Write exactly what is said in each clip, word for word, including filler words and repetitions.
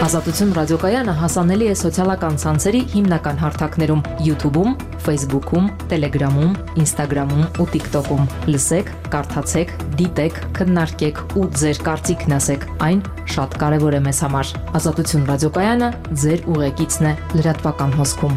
Ազատություն ռադիոկայանը հասանելի է սոցիալական ցանցերի հիմնական հարթակներում՝ YouTube-ում, Facebook-ում, Telegram-ում, Instagram-ում ու TikTok-ում։ Լսեք, կարդացեք, դիտեք, քննարկեք ու ձեր կարծիքն ասեք։ Այն շատ կարևոր է մեզ համար։ Ազատություն ռադիոկայանը ձեր ուղեկիցն է լրատվական հոսքում։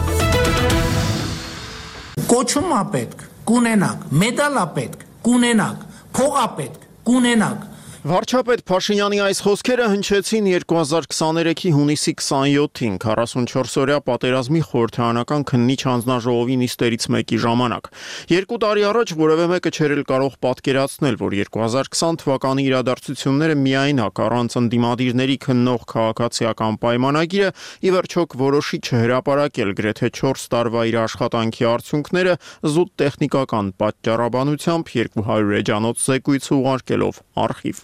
Կոչում ա պետք, կունենաք, մեդալ ա պետք, կունենաք, փող ա պետք, կունենաք։ Վարչապետ Փաշինյանի այս խոսքերը հնչեցին երկու հազար քսաներեքի հունիսի քսանյոթին քառասունչորս-օրյա պատերազմի խորհրդարանական քննիչ հանձնաժողովի նիստերից մեկի ժամանակ։ Երկու տարի առաջ որևէ մեկը չէր էլ կարող պատկերացնել, որ երկու հազար քսան թվականի իրադարձությունները միայնակ առանց ընդդիմադիրների քննող քաղաքացիական պայմանագիրը ի վերջո կորոշի չհրապարակել գրեթե չորս տարվա իր աշխատանքի արդյունքները զուտ տեխնիկական պատճառաբանությամբ երկու հարյուր էջանոց զեկույց ուղարկելով արխիվ։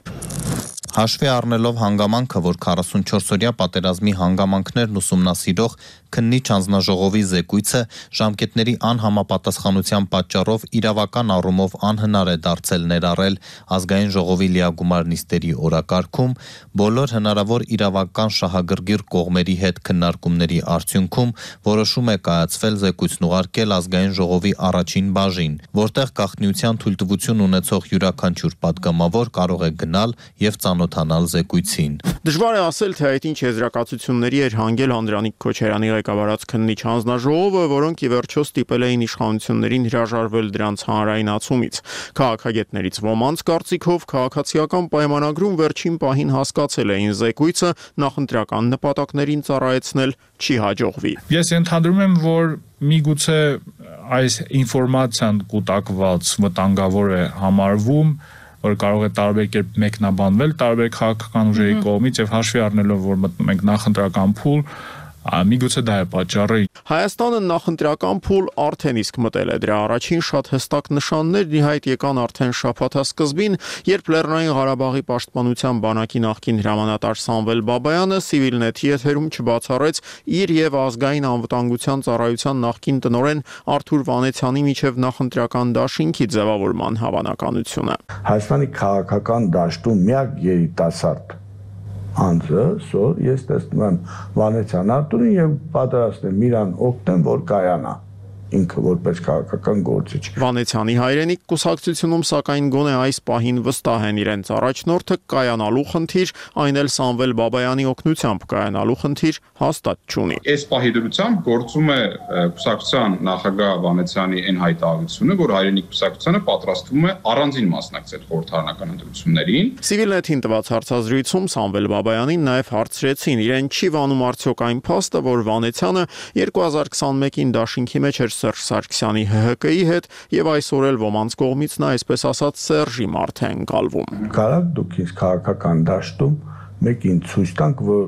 Հաշվի առնելով հանգամանքը, որ քառասունչորս-օրյա պատերազմի հանգամանքներն ուսումնասիրող քննիչ հանձնաժողովի զեկույցը ժամկետների անհամապատասխանության պատճառով իրավական առումով անհնար է դարձել ներառել ազգային ժողովի լիագումար նիստերի օրակարգում, բոլոր հնարավոր իրավական շահագրգիռ կողմերի հետ քննարկումների արդյունքում որոշում է կայացվել զեկույցն ուղարկել ազգային ժողովի առաջին բաժին, որտեղ գաղտնիության թույլտվություն ունեցող յուրաքանչյուր պատգամավոր կարող է գնալ եւ ծանոթանալ զեկույցին։ Դժվար է ասել, թե այդ ինչ եզրակացությունների էր հանգել Անդրանիկ Քոչարյանի ղեկավարած քննիչ հանձնաժողովը, որոնք ի վերջո ստիպել էին իշխանություններին հրաժարվել դրանց հանրայնացումից։ Քաղաքագետներից ոմանց կարծիքով քաղաքացիական պայմանագրում վերջին պահին հասկացել էին զեկույցը նախընտրական նպատակներին ծառայեցնել չի հաջողվի։ Ես ենթադրում եմ, որ միգուցե այս ինֆորմացիան կուտակված վտանգավոր է համարվում, որ կարող է տարբեր կերպ մեկնաբանվել տարբեր քաղաքական ուժերի կողմից եւ հաշվի առնելով, որ մտնում ենք նախընտրական փուլ, միգուցե դա է պատճառը։ Հայաստանը նախընտրական փուլ արդեն իսկ մտել է, դրա առաջին շատ հստակ նշաններն ի հայտ եկան արդեն շաբաթասկզբին, երբ Լեռնային Ղարաբաղի պաշտպանության բանակի նախկին հրամանատար Սամվել Բաբայանը Civilnet-ի եթերում չբացառեց իր եւ ազգային անվտանգության ծառայության նախկին տնօրեն Արթուր Վանեցյանի միջև նախընտրական դաշինքի ձևավորման հավանականությունը։ Հայաստանի քաղաքական դաշտում միակ երիտասարդ անձը, սոր, ես տեսնում եմ Վանեցյան Արտուրին եւ պատրաստ եմ իրան օգնեմ, որ կայանա ինքը որպես քաղաքական գործիչ։ Վանեցյանի հայրենիք կուսակցությունում սակայն գոնե այս պահին վստահ են իրենց առաջնորդը կայանալու խնդիր, այն էլ Սամվել Բաբայանի օգնությամբ կայանալու խնդիր հաստատ չունի։ Այս պահի դրությամբ գործում է կուսակցության նախագահ Վանեցյանի այն հայտարարությունը, որ հայրենիք կուսակցությունը պատրաստվում է առանձին մասնակցել խորհրդարանական ընտրություններին։ Civilnet-ին տված հարցազրույցում Սամվել Բաբայանին նաև հարցրեցին, իրեն չի վանում արդյոք այն փաստը, որ Վանեցյանը երկու հազար քսանմեկին դաշինքի մեջ էր Սերժ Սարգսյանի Հ Հ Կ-ի հետ եւ այսօր էլ ոմանց կողմից նա այսպես ասած Սերժի մարդ է ընկալվում։ Կարակ դուք ինձ քաղաքական դաշտում մեկին ցույց տանք, որ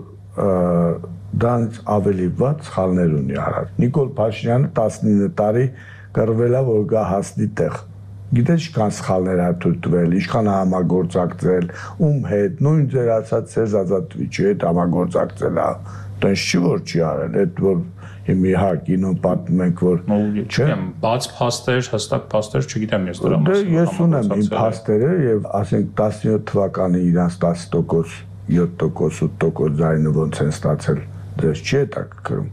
դրանից ավելի վատ սխալներ ունի արել։ Նիկոլ Փաշինյանը տասնինը տարի կռվել է, որ գա հասնի տեղ։ Գիտես ինչքան սխալներ ա թույլ տվել, ինչքան համագործակցել, ում հետ, նույն ձեր ասած Սերժ Ազատվիչի հետ համագործակցել է։ Դա չի որ չի արել, այդ որ Հիմի հա կինո պատմում ենք, որ չէ, բաց փաստեր, հստակ փաստեր չգիտեմ ես դրա մասին։ Դե ես ունեմ իմ փաստերը եւ ասենք տասնյոթ թվականի իրանց տասը տոկոս, յոթ տոկոս, ութ տոկոս ձայնը ոնց են ստացել, դες չի է տակրում։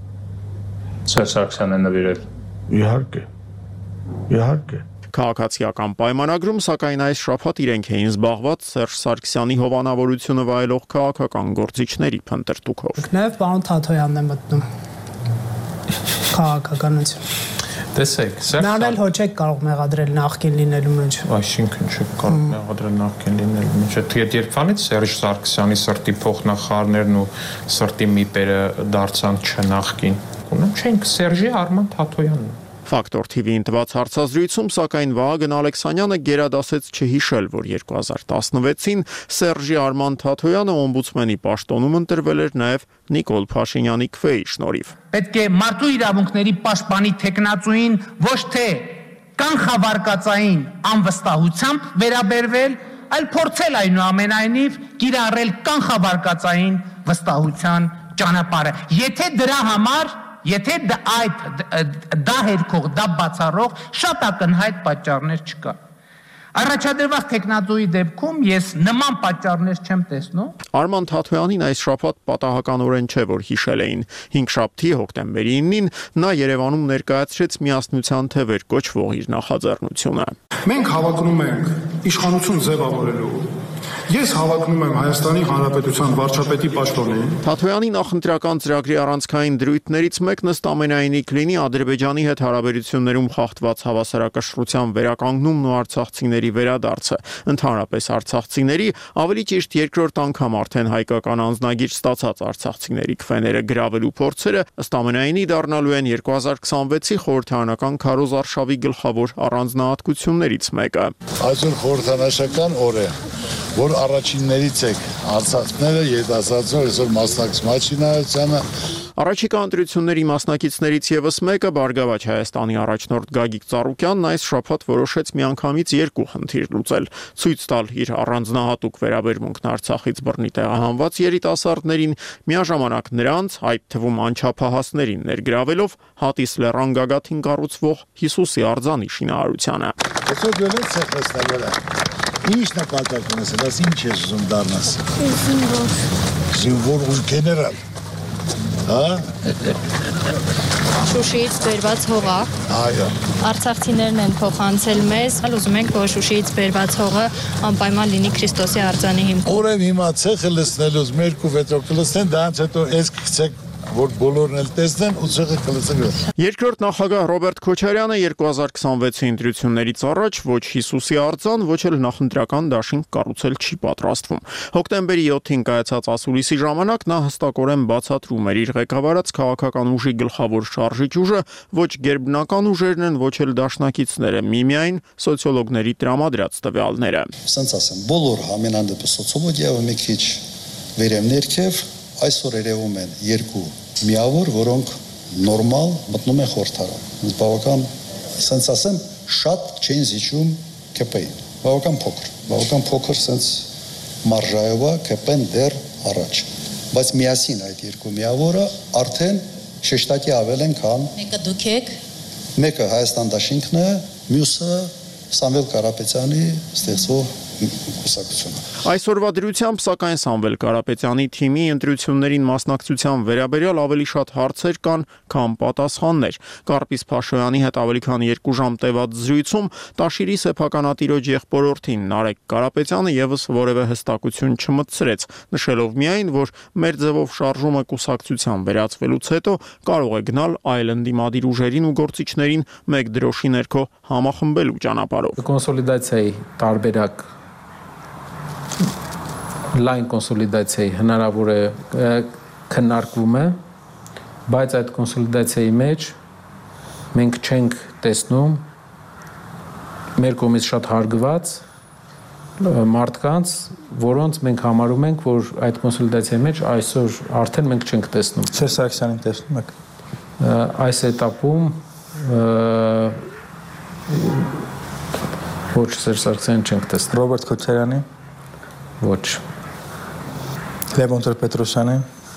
Սերժ Սարգսյանն է նվիրել։ Իհարկե։ Իհարկե։ Քաղաքացիական պայմանագրում սակայն այս շաբաթ իրենք էին զբաղված Սերժ Սարգսյանի հովանավորությունը վայելող քաղաքական գործիչների փնտրտուքով։ Նաև պարոն Թաթոյանն է մտնում քաղաքականություն։ Տեսեք, Սերժ Նա էլ հոչեք կարող մեղադրել նախկին լինելու մեջ։ Այսինքն չի կարող մեղադրել նախկին լինելու մեջ։ Այդ երբանից Սերժ Սարգսյանի սրտի փոխնախարարներն ու սրտի միպերը դարձան չնախկին։ Ունեմ չենք Սերժի Արման Թաթոյանն։ Ֆակտոր Թի Վի-ին տված հարցազրույցում սակայն Վահագն Ալեքսանյանը գերադասեց չհիշել, որ երկու հազար տասնվեցին Սերժի Արման Թաթոյանը օմբուդսմենի պաշտոնում ընտրվել էր նաև Նիկոլ Փաշինյանի քվեի շնորհիվ։ Պետք է մարդու իրավունքների պաշտպանի թեկնածուին ոչ թե կանխավարկածային անվստահությամբ վերաբերվել, այլ փորձել այնուամենայնիվ կիրառել կանխավարկածային վստահության ճանապարհը։ Եթե դրա համար Եթե դա այդ դա հերքող, դա բացառող շատ ակնհայտ պատճառներ չկա։ Առաջադրված տեխնատոյի դեպքում ես նման պատճառներ չեմ տեսնում։ Արման Թաթոյանին այս շաբաթ պատահականորեն չէ, որ հիշել էին։ հինգշաբթի հոկտեմբերի իննին նա Երևանում ներկայացրեց միասնության թևեր կոչվող իր նախաձեռնությունը։ Մենք հավակնում ենք իշխանություն ձևավորելու։ Ես հավակնում եմ Հայաստանի Հանրապետության վարչապետի պաշտոնին։ Թաթոյանի նախընտրական ծրագրի առանցքային դրույթներից մեկն ըստ ամենայնի կլինի Ադրբեջանի հետ հարաբերություններում խախտված հավասարակշռության վերականգնումն ու արցախցիների վերադարձը։ Ընդհանրապես արցախցիների, ավելի ճիշտ երկրորդ անգամ արդեն հայկական անձնագիր ստացած արցախցիների քվեները գրավելու փորձերը ըստ ամենայնի դառնալու են երկու հազար քսանվեցի խորհրդարանական քարոզարշավի գլխավոր առանձնահատկություններից մեկը։ Այսօր խորհրդանշական օր է, որ առաջիններից եք արցախները երիտասարդները այսօր մասնակցում մաշինայությանը։ Առաջիկա ընտրությունների մասնակիցներից եւս մեկը Բարգավաճ Հայաստանի առաջնորդ Գագիկ Ծառուկյանն այս շաբաթ որոշեց միանգամից երկու խնդիր լուծել՝ ցույց տալ իր առանձնահատուկ վերաբերմունքն Արցախից բռնի տեղահանված երիտասարդներին, միաժամանակ նրանց, այդ թվում անչափահասներին ներգրավելով Հատիս լեռան գագաթին կառուցվող Հիսուսի արձանի շինարարությանը։ Այսօր դրանց ցեղստավերը ինչ նպատակ ունես, դաս ինչ ես ուզում դառնաս։ Զինվոր։ Զինվոր ու գեներալ։ Հա։ Շուշիից բերված հողը։ Այո։ Արցախցիներն են փոխանցել մեզ, ուզում ենք, որ Շուշիից բերված հողը անպայման լինի Քրիստոսի արձանի հիմքում։ Օրեն հիմա ցեղը լցնելուց երկու վետրո կլցնեն, դրանց հետո էս գցեք որ բոլորն էլ տեսնեն ու ցեղը կլցնեն։ Երկրորդ նախագահ Ռոբերտ Քոչարյանը երկու հազար քսանվեցի ընտրություններից առաջ ոչ Հիսուսի արձան, ոչ էլ նախընտրական դաշինք կառուցել չի պատրաստվում։ Հոկտեմբերի յոթին կայացած ասուլիսի ժամանակ նա հստակորեն բացատրում էր իր ղեկավարած քաղաքական ուժի գլխավոր շարժիչ ուժը ոչ գերբնական ուժերն են, ոչ էլ դաշնակիցները, միմիայն սոցիոլոգների տրամադրած տվյալները։ Սենց ասեմ, բոլոր համենանդեպ սոցիոլոգիայով մի քիչ վերեմ ներքև այսօր երևում են երկու միավոր, որոնք նորմալ մտնում են խորհրդարան։ Բավական, սենց ասեմ, շատ չեն զիջում Ք П-ին։ Բավական փոքր, բավական փոքր սենց մարժայով է Ք П-ն դեռ առաջ։ Բայց միասին այդ երկու միավորը արդեն շեշտակի ավել են, քան մեկը դուք եք, մեկը Հայաստան դաշինքն է, մյուսը Սամվել Կարապետյանի ստեղծող կուսակցությունը։ Այսօրվա դրությամբ սակայն Սամվել Կարապետյանի թիմի ընտրություններին մասնակցության վերաբերյալ ավելի շատ հարցեր կան, քան պատասխաններ։ Կարպիս Փաշոյանի հետ ավելի քան երկու ժամ տևած զրույցում Տաշիրի սեփականատիրոջ եղբորորդին Նարեկ Կարապետյանը եւս որևէ հստակություն չմտցրեց, նշելով միայն, որ մեր ձևով շարժումը կուսակցության վերածվելուց հետո կարող է գնալ այլ ընդդիմադիր ուժերին ու գործիչներին մեկ դրոշի ներքո համախմբելու ճանապարհով։ Կոնսոլիդացիայի տարբերակ լայն կոնսոլիդացիայի հնարավոր է քննարկվում է, բայց այդ կոնսոլիդացիայի մեջ մենք չենք տեսնում մեր կողմից շատ հարգված մարդկանց, որոնց մենք համարում ենք, որ այդ կոնսոլիդացիայի մեջ այսօր արդեն մենք չենք տեսնում։ Սերժ Սարգսյանին տեսնում եք։ Այս этаպում ոչ Սերժ Սարգսյանին չենք տեսնում։ Ռոբերտ Քոչարյանի։ Ոչ։ Լևոն Տեր-Պետրոսյանի։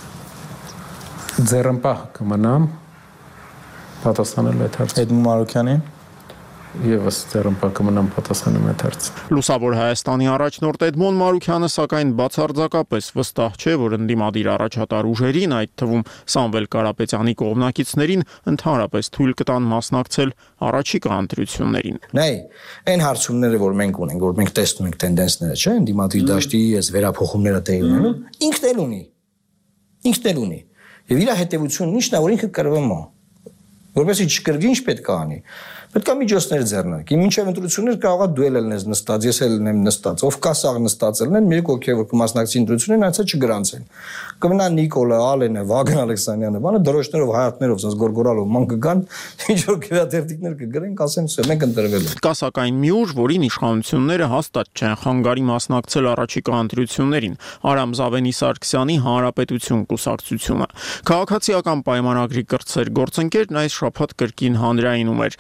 Ձեռնպահ կմնամ պատասխանելու այդ հարցը։ Էդմոն Մարուկյանի։ Եվս ձեռնպահ կմնամ պատասխանելու այդ հարցը։ Լուսավոր Հայաստանի առաջնորդ Էդմոն Մարուկյանը սակայն բացարձակապես վստահ չէ, որ ընդդիմադիր առաջատար ուժերին, այդ թվում Սամվել Կարապետյանի կողմնակիցներին ընդհանրապես թույլ կտան մասնակցել առաջիկա ընտրություններին։ Նայ, այն հարցումները, որ մենք ունենք, որ մենք տեսնում ենք տենդենսները, չէ՞, ընդդիմադիր դաշտի այս վերափոխումները տեղի ունենում, ինքն էլ ունի։ Ինքն էլ ունի։ Եվ իր հետևությունն ինչն է, որ ինքը կրվում է։ Որպեսզի չկրվի, ինչ պետք է անի։ Պետք է միջոցներ ձեռնարկի։ Մինչև ընտրություններ կարող է դու էլ ես նստած, ես էլ եմ նստած, ով կա սաղ նստածել են, մի ոգի որ կմասնակցի ընտրություններին, այցը չգրանցեն։ Կմնա Նիկոլը, Ալենը, Վագն Ալեքսանյանը, բանը դրոշներով, հայատներով, ասես գորգորալով ման կգան, ինչ որ քվեաթերթիկներ կգրեն, կասեն, «Սա մենք ընտրվել ենք»։ Կա սակայն մի ուժ, որին իշխանությունները հաստատ չեն խանգարի մասնակցել առաջիկա ընտրություններին՝ Արամ Զավենի Սարգսյանի Հանրապետություն կուսակցությունը։ Քաղաքացիական պայմանագրի կրտսեր գործընկերն այս շաբաթ կրկին հանրայինում էր, որ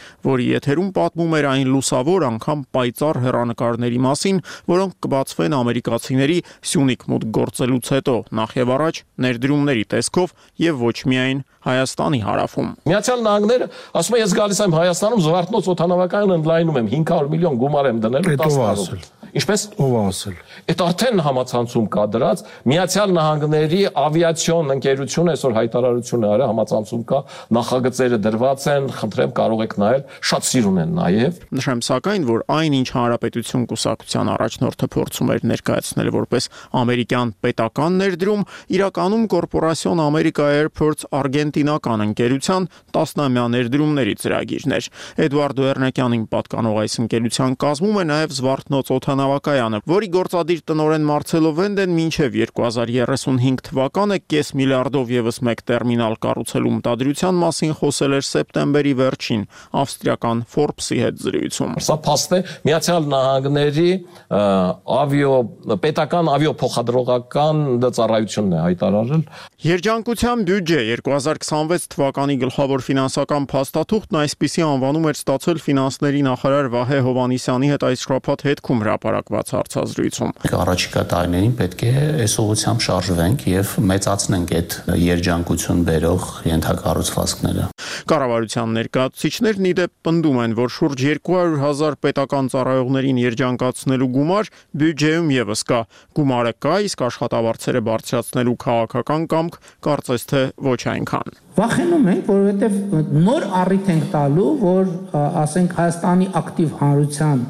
օրերի եթերում պատմում էր այն լուսավոր անգամ պայծառ հեռանկարների մասին, որոնք կբացվեն ամերիկացիների Սյունիք մուտք գործելուց հետո, նախ եւ առաջ ներդրումների տեսքով եւ ոչ միայն Հայաստանի հարավում։ Միացյալ Նահանգները ասում է ես գալիս եմ Հայաստանում Զվարթնոց օդանավակայան ընդլայնում եմ cinq hundred միլիոն գումար եմ դնել տասը տարում։ Ինչպես ով ասել։ Այդ արդեն համացանցում կա դրած Միացյալ Նահանգների ավիացիոն ընկերությունը այսօր հայտարարություն է արել, համացանցում կա, նախագծերը դրված են, խնդրեմ կարող եք նայել, շատ սիրուն են նաև։ Նշեմ սակայն, որ այն ինչ Հանրապետություն կուսակցության առաջնորդը փորձում էր ներկայացնել որպես ամերիկյան պետական ներդրում, իրականում կորպորասիոն America Airports արգենտինական ընկերության տասնամյա ներդրումների ծրագիրն էր։ Էդուարդո Էռնեկյանին պատկանող այս ընկերության կազմում է նաև Զվարթնոց օդանավակայանը, որի գործադիր տնօրեն Մարցելո Վենդեն մինչև երկու հազար երեսունհինգ թվականը կես միլիարդով եւս մեկ տերմինալ կառուցելու մտադրության մասին խոսել էր սեպտեմբերի վերջին ավստրիական Forbes-ի հետ զրույցում։ Սա փաստ է Միացյալ Նահանգների ավիո պետական ավիոփոխադրողական ծառայությունն է հայտարարել։ Երջանկության բյուջե երկու հազար քսանվեց թվականի գլխավոր ֆինանսական փաստաթուղթն այսպիսի անվանում էր ստացել ֆինանսների նախարար Վահե Հովհաննիսյանի հետ այս շաբաթ հետքում հրապարակված հարցազրույցում։ Առաջիկա տարիներին պետք է այս ուղղությամբ շարժվենք եւ մեծացնենք այդ երջանկություն բերող ենթակառուցվածքները։ Կառավարության ներկայացուցիչներն ի դեպ պնդում են, որ շուրջ երկու հարյուր հազար պետական ծառայողներին երջանկացնելու գումար բյուջեում եւս կա։ Գումարը կա, իսկ աշխատավարձերը բարձրացնելու քաղաքական կամք կարծես թե ոչ այնքան։ Վախենում ենք, որովհետեւ նոր առիթ ենք տալու, որ ասենք Հայաստանի ակտիվ հանրության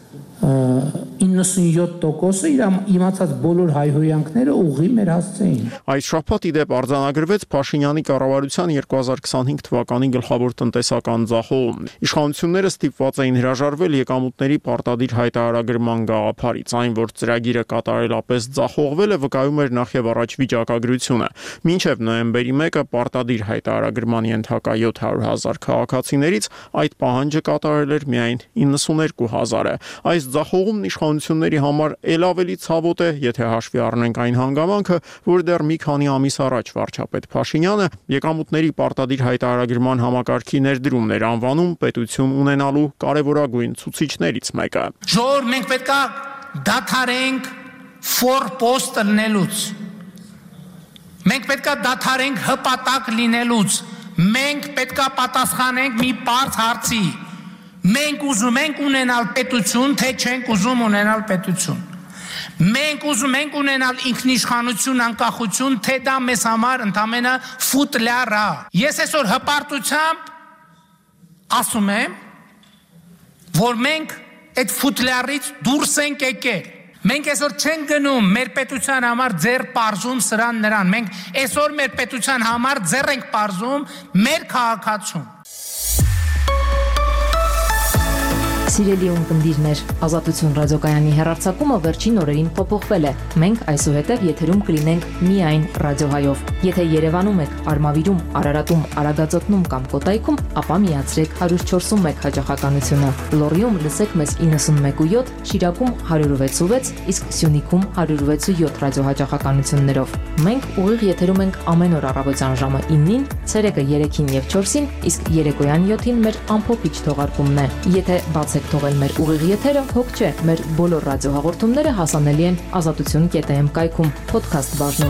իննսունյոթ տոկոսը իր իմացած բոլոր հայհոյանքները ուղղի մեր հասցեին։ Այս շաբաթ ի դեպ արձանագրվեց Փաշինյանի կառավարության երկու հազար քսանհինգ թվականի գլխավոր տնտեսական ձախողումն։ Իշխանությունները ստիպված էին հրաժարվել եկամուտների պարտադիր հայտարարագրման գաղափարից, այն որ ծրագիրը կատարելապես ձախողվել է վկայում էր նախ եւ առաջ վիճակագրությունը։ Մինչև նոյեմբերի մեկը պարտադիր հայտարարագրման ենթակա յոթ հարյուր հազար քաղաքացիներից այդ պահանջը կատարել էր միայն իննսուներկու հազարը։ Այս ձախողումն իշխանությունների համար ել ավելի ցավոտ է, եթե հաշվի առնենք այն հանգամանքը, որ դեռ մի քանի ամիս առաջ վարչապետ Փաշինյանը եկամուտների պարտադիր հայտարարագրման համակարգի ներդրումն էր անվանում պետություն ունենալու կարևորագույն ցուցիչներից մեկը։ Ժողովուրդ, մենք պետք է դադարենք ֆորպոստ լինելուց։ Մենք պետք է դադարենք հպատակ լինելուց։ Մենք պետք է պատասխանենք մի պարզ հարցի։ Մենք ուզում ենք ունենալ պետություն, թե չենք ուզում ունենալ պետություն։ Մենք ուզում ենք ունենալ ինքնիշխանություն, անկախություն, թե դա մեզ համար ընդամենը ֆուտլյար է։ Ես այսօր հպարտությամբ ասում եմ, որ մենք այդ ֆուտլյարից դուրս ենք եկել։ Մենք այսօր չենք գնում մեր պետության համար ձեռ պարզում սրան նրան։ Մենք այսօր մեր պետության համար ձեռ ենք պարզում մեր քաղաքացուն։ Սիրելի ունկնդիրներ, Ազատություն ռադիոկայանի հեռարձակումը վերջին օրերին փոփոխվել է։ Մենք այսուհետև եթերում կլինենք միայն ռադիոհայով։ Եթե Երևանում եք, Արմավիրում, Արարատում, Արագածոտնում կամ Կոտայքում, ապա միացրեք one oh four one հաճախականությունը։ Լոռիում լսեք մեզ ninety-one point seven, Շիրակում one oh six point six, իսկ Սյունիքում one oh six point seven ռադիոհաճախականություններով։ Մենք ուղիղ եթերում ենք ամեն օր առավոտյան ժամը nine-ին, ցերեկը three-ին եւ four-ին, իսկ երեկոյան seven-ին մեր ամփոփիչ թողարկումն է։ Եթե բացեք թողել մեր ուղիղ եթերը, հոգ չէ, մեր բոլոր ռադիոհաղորդումները հասանելի են ազատություն dot am կայքում, podcast բաժնում։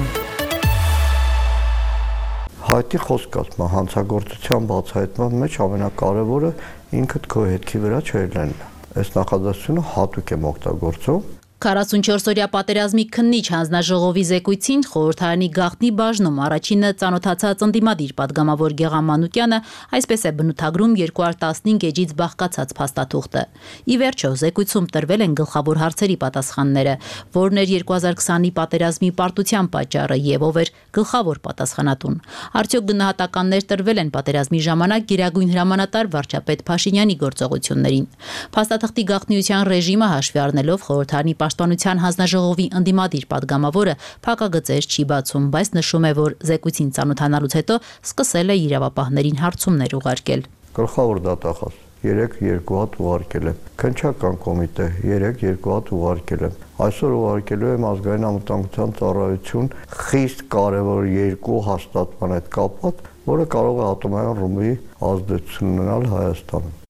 Հայտի խոսքացման հանցագործության բացահայտման մեջ ամենակարևորը ինքդ քո հետքի վրա չելնելն է։ Այս նախադասությունը հատուկ եմ օգտագործում։ քառասունչորսօրյա պատերազմի քննիչ հանձնաժողովի զեկույցին խորհրդարանի գաղտնի բաժնում առաջինը ծանոթացած ընդդիմադիր падգամավոր Գեղամ Մանուկյանը այսպես է բնութագրում երկու հազար տասնհինգ էջից բաղկացած փաստաթուղթը։ Ի վերջո զեկույցում տրվել են գլխավոր հարցերի պատասխանները, որն էր երկու հազար քսանի պատերազմի պարտության պատճառը եւ ով էր գլխավոր պատասխանատուն։ Արդյոք գնահատականներ տրվել են պատերազմի ժամանակ գերագույն հրամանատար վարչապետ Փաշինյանի գործողություններին։ Փաստաթղթի գաղտնիության ռեժիմը հաշվի առնելով խորհրդարանի Պաշտպանության հանձնաժողովի ընդդիմադիր падգամավորը փակագծեր չի բացում, բայց նշում է, որ զեկույցին ծանոթանալուց հետո սկսել է իրավապահներին հարցումներ ուղարկել։ Գլխավոր դատախազ երեք երկու հատ ուղարկել եմ։ Քննչական կոմիտե երեք երկու հատ ուղարկել եմ։ Այսօր ուղարկելու եմ ազգային անվտանգության ծառայություն խիստ կարևոր երկու հաստատման հետ կապված, որը կարող է ատոմային ռումբի ազդեցություն ունենալ Հայաստանում։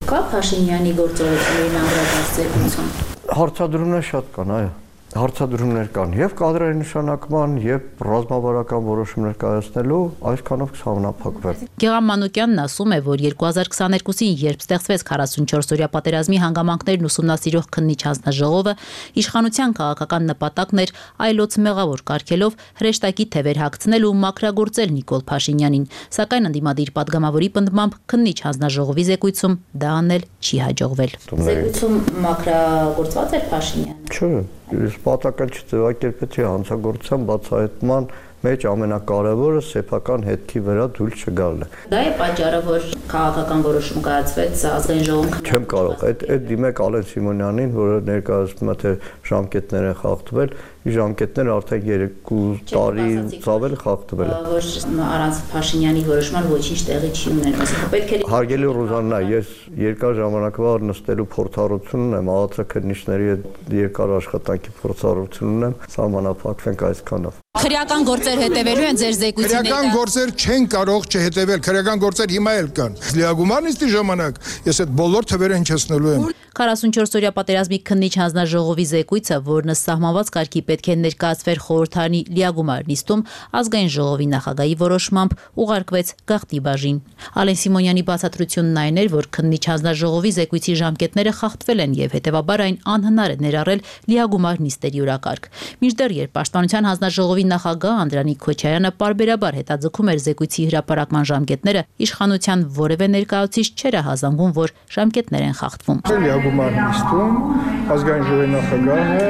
Կա Փաշինյանի գործողություններին անդրադարձ զեկույցում։ Հարցադրումներ շատ կան, այո։ Հարցադրումներ կան եւ կադրերի նշանակման եւ ռազմավարական որոշումներ կայացնելու այսքանով կհամապակվեն։ Գեղամ Մանուկյանն ասում է, որ երկու հազար քսաներկուսին, երբ ստեղծվեց քառասունչորսօրյա պատերազմի հանգամանքներն ուսումնասիրող քննիչ հանձնաժողովը, իշխանության քաղաքական նպատակն էր այլոց մեղավոր կարգելով հրեշտակի թևեր հագցնել ու մաքրագործել Նիկոլ Փաշինյանին, սակայն ընդդիմադիր падգամավորի պնդմամբ քննիչ հանձնաժողովի զեկույցում դա անել չի հաջողվել։ Զեկույցում մաքրագործված էր Փաշինյանը։ Չէ, ես պատական չձևակերպեցի հանցագործության բացահայտման մեջ ամենակարևորը սեփական հետքի վրա դույլ չգալն է։ Դա է պատճառը, որ քաղաքական որոշում կայացվեց ազգային ժողովում։ Չեմ կարող, այդ այդ դիմեք Ալեն Սիմոնյանին, որը ներկայացնում է թե ժամկետներ են խախտվել, ի ժամկետները արդեն երկու տարի ծավել խախտվել է։ Որ առանց Փաշինյանի որոշման ոչինչ տեղի չի ունենում։ Պետք է Հարգելի Ռուզաննա, ես երկար ժամանակվա նստելու փորձառություն ունեմ, ԱԱՑ քննիչների հետ երկար աշխատանքի փորձառություն ունեմ, սահմանափակվենք այսքանով։ Քրեական գործեր հետևելու են ձեր զեկույցի Քրեական գործեր չեն կարող չհետևել, քրեական գործեր հիմա էլ կան։ Լիագումար նիստի ժամանակ ես այդ բոլոր թվերը հնչեցնելու եմ։ քառասունչորսօրյա պատերազմի քննիչ հանձնաժողովի զեկույցը, որն ըստ սահմանված կարգի պետք է ներկայացվեր խորհրդարանի լիագումար նիստում, ազգային ժողովի նախագահի որոշմամբ ուղարկվեց գաղտնի բաժին։ Ալեն Սիմոնյանի բացատրությունն այն էր, որ քննիչ հանձնաժողովի զեկույցի ժամկետները խախտվել են եւ հետեւաբար այն անհնար է ներառել լիագումար նիստերի օրակարգ։ Մինչդեռ երբ Պաշտպանության հանձնաժողովի նախագահ Անդրանիկ Քոչարյանը պարբերաբար հետաձգում էր զեկույցի հրապարակման ժամկետները, իշխանության որևէ ներկայացուցիչ չէր հազանգում, որ ժամկետներ են խախտվում։ Լիագումար նիստում ազգային ժողովի նախագահը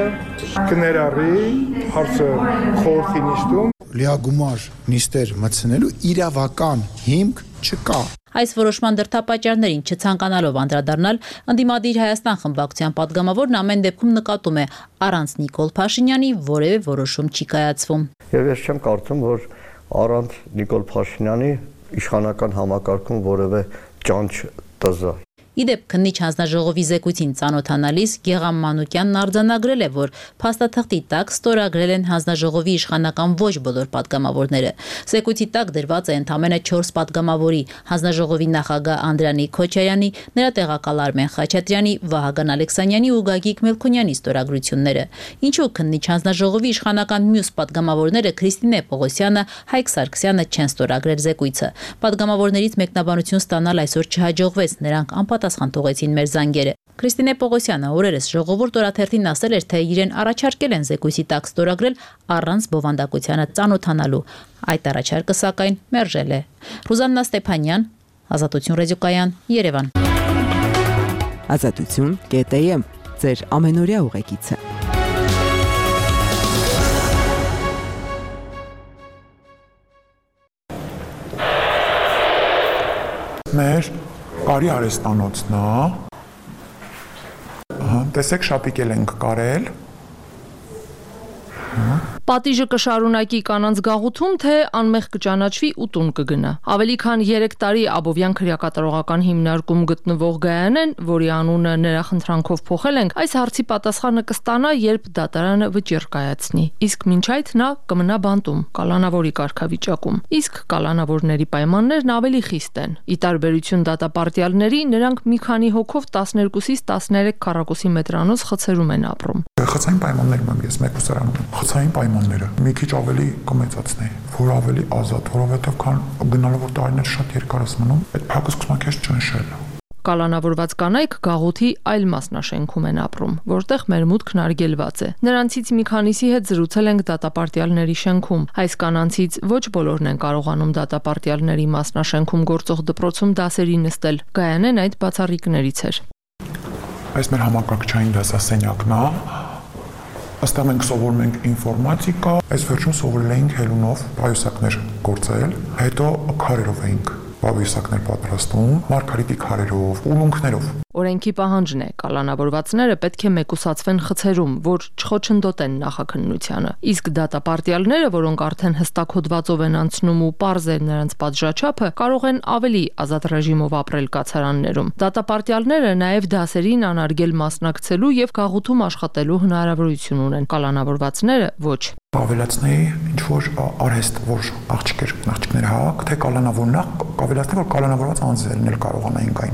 կներառի հարցը խորհրդի նիստում լիագումար նիստեր մտցնելու իրավական հիմք չկա։ Այս որոշման դրդապատճառներին չցանկանալով անդրադառնալ, ընդդիմադիր Հայաստան խմբակցության падգամավորն ամեն դեպքում նկատում է առանց Նիկոլ Փաշինյանի որևէ որոշում չի կայացվում։ Եվ ես չեմ կարծում, որ առանց Նիկոլ Փաշինյանի իշխանական համակարգում որևէ ճանճ տզա։ Իդեպ քննիչ հանձնաժողովի զեկույցին ծանոթանալիս Գեղամ Մանուկյանն արձանագրել է, որ փաստաթղթի տակ ստորագրել են հանձնաժողովի իշխանական ոչ բոլոր падգամավորները։ Զեկույցի տակ դրված է ընդամենը չորս падգամավորի՝ հանձնաժողովի նախագահ Անդրանիկ Քոչարյանի, նրա տեղակալ Արմեն Խաչատրյանի, Վահագն Ալեքսանյանի ու Գագիկ Մելքոնյանի ստորագրությունները։ Ինչու քննիչ հանձնաժողովի իշխանական մյուս падգամավորները Քրիստինե Պողոսյանը, Հայկ Սարգսյանը չեն ստորագրել զեկույցը։ Падգամավորներից մեկնաբանություն ստանալ այսօր չհաջողվեց, նրանք անպատասխան թողեցին մեր զանգերը։ Քրիստինե Պողոսյանը օրերս Ժողովուրդ օրաթերթին ասել էր, թե իրեն առաջարկել են զեկույցի տակ ստորագրել առանց բովանդակությանը ծանոթանալու։ Այդ առաջարկը սակայն մերժել է։ Ռուզաննա Ստեփանյան, Ազատություն ռադիոկայան, Երևան։ Ազատություն կետ էմ, ձեր ամենօրյա ուղեկիցը։ Մեր կարի արեստանոցն է։ Տեսեք շապիկել ենք կարել։ Պատիժը կշարունակի կանանց գաղութում, թե անմեղ կճանաչվի ու տուն կգնա։ Ավելի քան երեք տարի Աբովյան քրեակատարողական հիմնարկում գտնվող Գայանեն, որի անունը նրա խնդրանքով փոխել ենք, այս հարցի պատասխանը կստանա, երբ դատարանը վճիռ կայացնի։ Իսկ մինչ այդ նա կմնա բանտում, կալանավորի կարգավիճակում։ Իսկ կալանավորների պայմաններն ավելի խիստ են։ Ի տարբերություն դատապարտյալների, նրանք մի քանի հոգով տասներկուսից տասներեք քառակուսի մետրանոց խցերում են ապրում։ Խցային պայմաններում եմ ես մեկ ուսարանում։ Խցային պայմանները մի քիչ ավելի կմեծացնեի, որ ավելի ազատ, որովհետև քան գնալով որ տարիներ շատ երկար ես մնում, այդ փակը սկսում է քեզ ճնշել։ Կալանավորված կանայք գաղութի այլ մասնաշենքում են ապրում, որտեղ մեր մուտքն արգելված է։ Նրանցից մի քանիսի հետ զրուցել ենք դատապարտյալների շենքում։ Այս կանանցից ոչ բոլորն են կարողանում դատապարտյալների մասնաշենքում գործող դպրոցում դասերի նստել։ Գայանեն այդ բացառիկներից էր։ Այս մեր համակարգչային դասասենյակն է։ Այստեղ մենք սովորում ենք ինֆորմատիկա, այս վերջում սովորել էինք հելունով պայուսակներ գործել, հետո քարերով էինք պայուսակներ պատրաստում, մարգարիտի քարերով, ուլունքներով։ Օրենքի պահանջն է, կալանավորվածները պետք է մեկուսացվեն խցերում, որ չխոչընդոտեն նախաքննությանը։ Իսկ դատապարտյալները, որոնք արդեն հստակ հոդվածով են անցնում ու պարզ է նրանց պատժաչափը, կարող են ավելի ազատ ռեժիմով ապրել կացարաններում։ Դատապարտյալները նաև դասերին անարգել մասնակցելու եւ գաղութում աշխատելու հնարավորություն ունեն։ Կալանավորվածները ոչ։ Ավելացնեի ինչ որ արհեստ, որ աղջիկներ, աղջիկներ հա, թե կալանավորնա, ավելացնեի, որ կալանավորված անձերն էլ կարողանային այն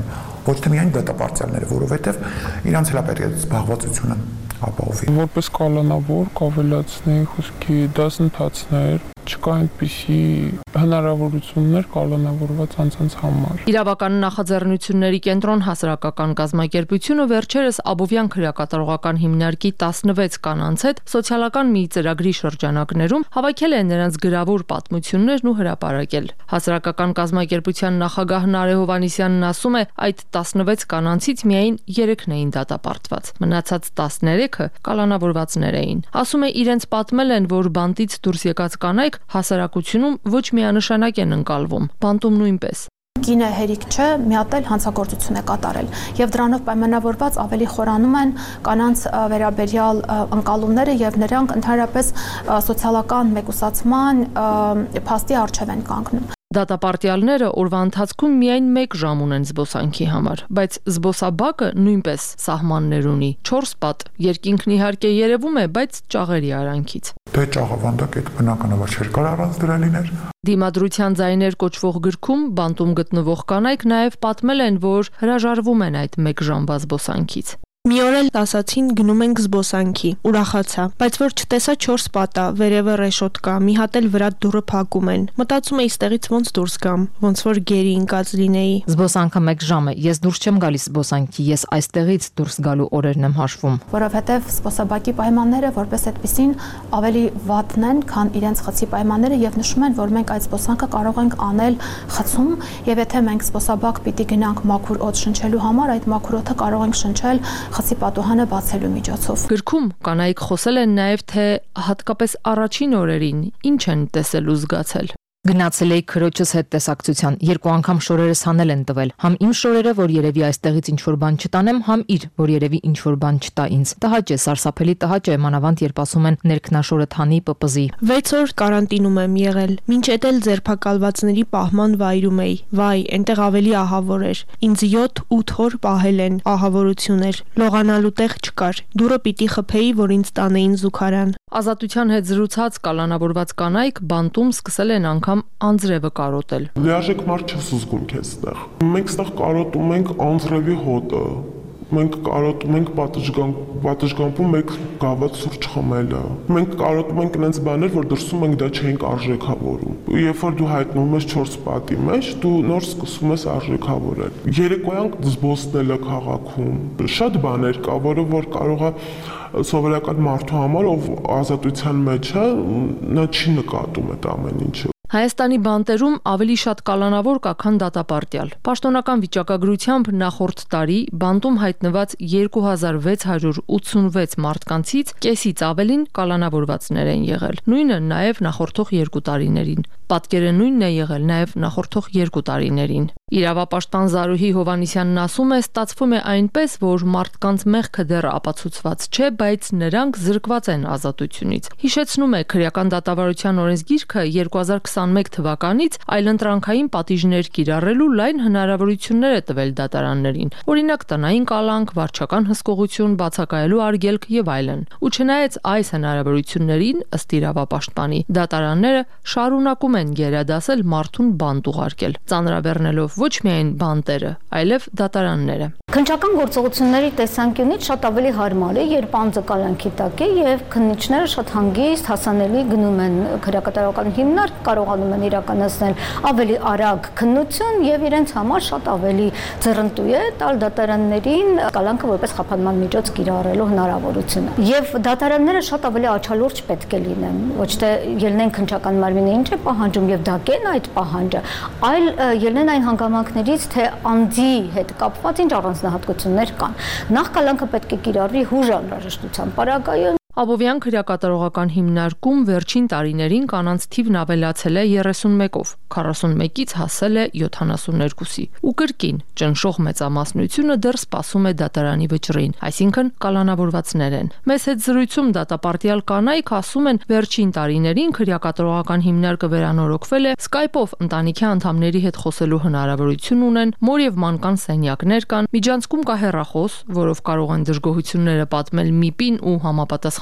ոչ թե միայն դատապարտյալները, որովհետև իրանց էլ պետք է զբաղվածությունը ապահովի։ Որպես կալանավոր կավելացնի խոսքի դասընթացներ, չկա այնպիսի հնարավորություններ կալանավորված անձանց համար։ Իրավական նախաձեռնությունների կենտրոն հասարակական կազմակերպությունը վերջերս Աբովյան քրեակատարողական հիմնարկի տասնվեց կանանց հետ սոցիալական մի ծրագրի շրջանակներում հավաքել է նրանց գրավոր պատմություններն ու հրապարակել։ Հասարակական կազմակերպության նախագահ Նարե Հովհաննիսյանն ասում է, այդ տասնվեց կանանցից միայն երեքն էին դատապարտված, մնացած տասներեքը կալանավորվածներ էին։ Ասում է, իրենց պատմել են, որ բանտից դուրս եկած կանայք հասարակությունում ոչ միանշանակ են ընկալվում, բանտում նույնպես։ Կինը հերիք չէ, մի հատ էլ հանցագործություն է կատարել եւ դրանով պայմանավորված ավելի խորանում են կանանց վերաբերյալ ընկալումները եւ նրանք ընդհանրապես սոցիալական մեկուսացման փաստի առջև են կանգնում։ Դատապարտյալները օրվա ընթացքում միայն մեկ ժամ ունեն զբոսանքի համար, բայց զբոսաբակը նույնպես սահմաններ ունի։ չորս պատ, երկինքն իհարկե երևում է, բայց ճաղերի արանքից։ Դե ճաղավանդակ այդ բնականաբար չէր կարող առանց դրա լիներ։ Դիմադրության ձայներ կոչվող գրքում բանտում գտնվող կանայք նաև պատմել են, որ հրաժարվում են այդ մեկ ժամվա զբոսանքից։ Մի օր էլ ասացին գնում ենք զբոսանքի, ուրախացա, բայց որ չտեսա չորս պատա, վերևը ռեշոտ կա, մի հատ էլ վրա դուռը փակում են։ Մտածում էի ստեղից ոնց դուրս գամ, ոնց որ գերի ընկած լինեի։ Զբոսանքը մեկ ժամ է, ես դուրս չեմ գալիս զբոսանքի, ես այստեղից դուրս գալու օրերն եմ հաշվում։ Որովհետև զբոսաբակի պայմանները որպես այդպեսին ավելի վատն են, քան իրենց խցի պայմանները եւ նշում են, որ մենք այդ զբոսանքը կարող ենք անել խցում եւ եթե մենք զբոսաբակ պիտի գնանք մաքուր օդ շնչելու համար, այդ մաքուր օդը կարող ենք շնչել խցի պատուհանը բացելու միջոցով։ Գրքում կանայք խոսել են նաև, թե հատկապես առաջին օրերին ինչ են տեսել ու զգացել։ Գնացել էի քրոջս հետ տեսակցության, երկու անգամ շորերս հանել են տվել, համ իմ շորերը, որ երևի այստեղից ինչ-որ բան չտանեմ, համ իր, որ երևի ինչ-որ բան չտա ինձ։ Տհաճ է, սարսափելի տհաճ է, մանավանդ երբ ասում են ներքնաշորը թանի պպզի։ վեց օր կարանտինում եմ եղել, մինչ էդ էլ ձերբակալվածների պահման վայրում էի։ Վայ, այնտեղ ավելի ահավոր էր։ Ինձ յոթ-ութ օր պահել են, ահավորություն էր։ Լողանալու տեղ չկար։ Դուրը պիտի խփեի, որ ինձ տանեին զուգարան։ Ազատության հետ զրուցած կալանավորված կանայք բանտում սկսել են անգամ անձրևը կարոտել։ Լիարժեք մարդ չես զգում քեզտեղ։ Մենք ստեղ կարոտում ենք անձրևի հոտը։ Մենք կարոտում ենք պատշգամբ, պատշգամբում մեկ գավաթ սուրճ խմելը։ Մենք կարոտում ենք այնց բաներ, որ դրսում ենք դա չենք արժեքավորում։ Երբ որ դու հայտնվում ես չորս պատի մեջ, դու նոր սկսում ես արժեքավորել։ Երեկոյան զբոսնելը քաղաքում։ Շատ բաներ կա, որը որ կարող է սովորական մարդու համար, ով ազատության մեջ է, նա չի նկատում այդ ամեն ինչը։ Հայաստանի բանտերում ավելի շատ կալանավոր կա, քան դատապարտյալ։ Պաշտոնական վիճակագրությամբ նախորդ տարի բանտում հայտնված երկու հազար վեց հարյուր ութսունվեց մարդկանցից կեսից ավելին կալանավորվածներ են եղել։ Նույնը նաև նախորդող երկու տարիներին։ Պատկերը նույնն է եղել նաև նախորդող երկու տարիներին։ Իրավապաշտպան Զարուհի Հովհաննիսյանն ասում է, ստացվում է այնպես, որ մարդկանց մեղքը դեռ ապացուցված չէ, բայց նրանք զրկված են ազատությունից։ Հիշեցնում է, քրեական դատավարության օրենսգիրքը երկու հազար քսանմեկ թվականից այլընտրանքային պատիժներ կիրառելու լայն հնարավորություններ է տվել դատարաններին, օրինակ տնային կալանք, վարչական հսկողություն, բացակայելու արգելք եւ այլն։ Ու չնայած այս հնարավորություններին, ըստ իրավապաշտպանի, դատարանները շարունակում են գերադասել մարդուն բանտ ուղարկել, ծանրաբեռնելով ոչ միայն բանտերը, այլև դատարանները։ Քննչական գործողությունների տեսանկյունից շատ ավելի հարմար է, երբ անձը կալանքի տակ է եւ քննիչները շատ հանգիստ, հասանելի գնում են քրեակատարողական հիմնարկ, կարողանում են իրականացնել ավելի արագ քննություն եւ իրենց համար շատ ավելի ձեռնտու է տալ դատարաններին կալանքը որպես խափանման միջոց կիրառելու հնարավորությունը։ Եվ դատարանները շատ ավելի աչալուրջ պետք է լինեն, ոչ թե ելնեն քննչական մարմինը ինչ է պահանջում եւ դակեն այդ պահանջը, այլ ելնեն այն հանգամանքներից, թե անձի հետ կապված ինչ առանձնահատկություններ կան։ Նախ կալանքը պետք է կիրառվի հուժանհրաժեշտության պարագայում։ Աբովյան քրեակատարողական հիմնարկում վերջին տարիներին կանանց թիվն ավելացել է երեսունմեկով, քառասունմեկից հասել է յոթանասուններկուսի։ Ու կրկին ճնշող մեծամասնությունը դեռ սպասում է դատարանի վճռին, այսինքն կալանավորվածներ են։ Մեզ հետ զրույցում դատապարտյալ կանայք ասում են, վերջին տարիներին քրեակատարողական հիմնարկը վերանորոգվել է, Skype-ով ընտանիքի անդամների հետ խոսելու հնարավորություն ունեն, մոր եւ մանկան սենյակներ կան, միջանցքում կա հեռախոս, որով կարող են դժգոհությունները պատմել միպին ու համապատասխան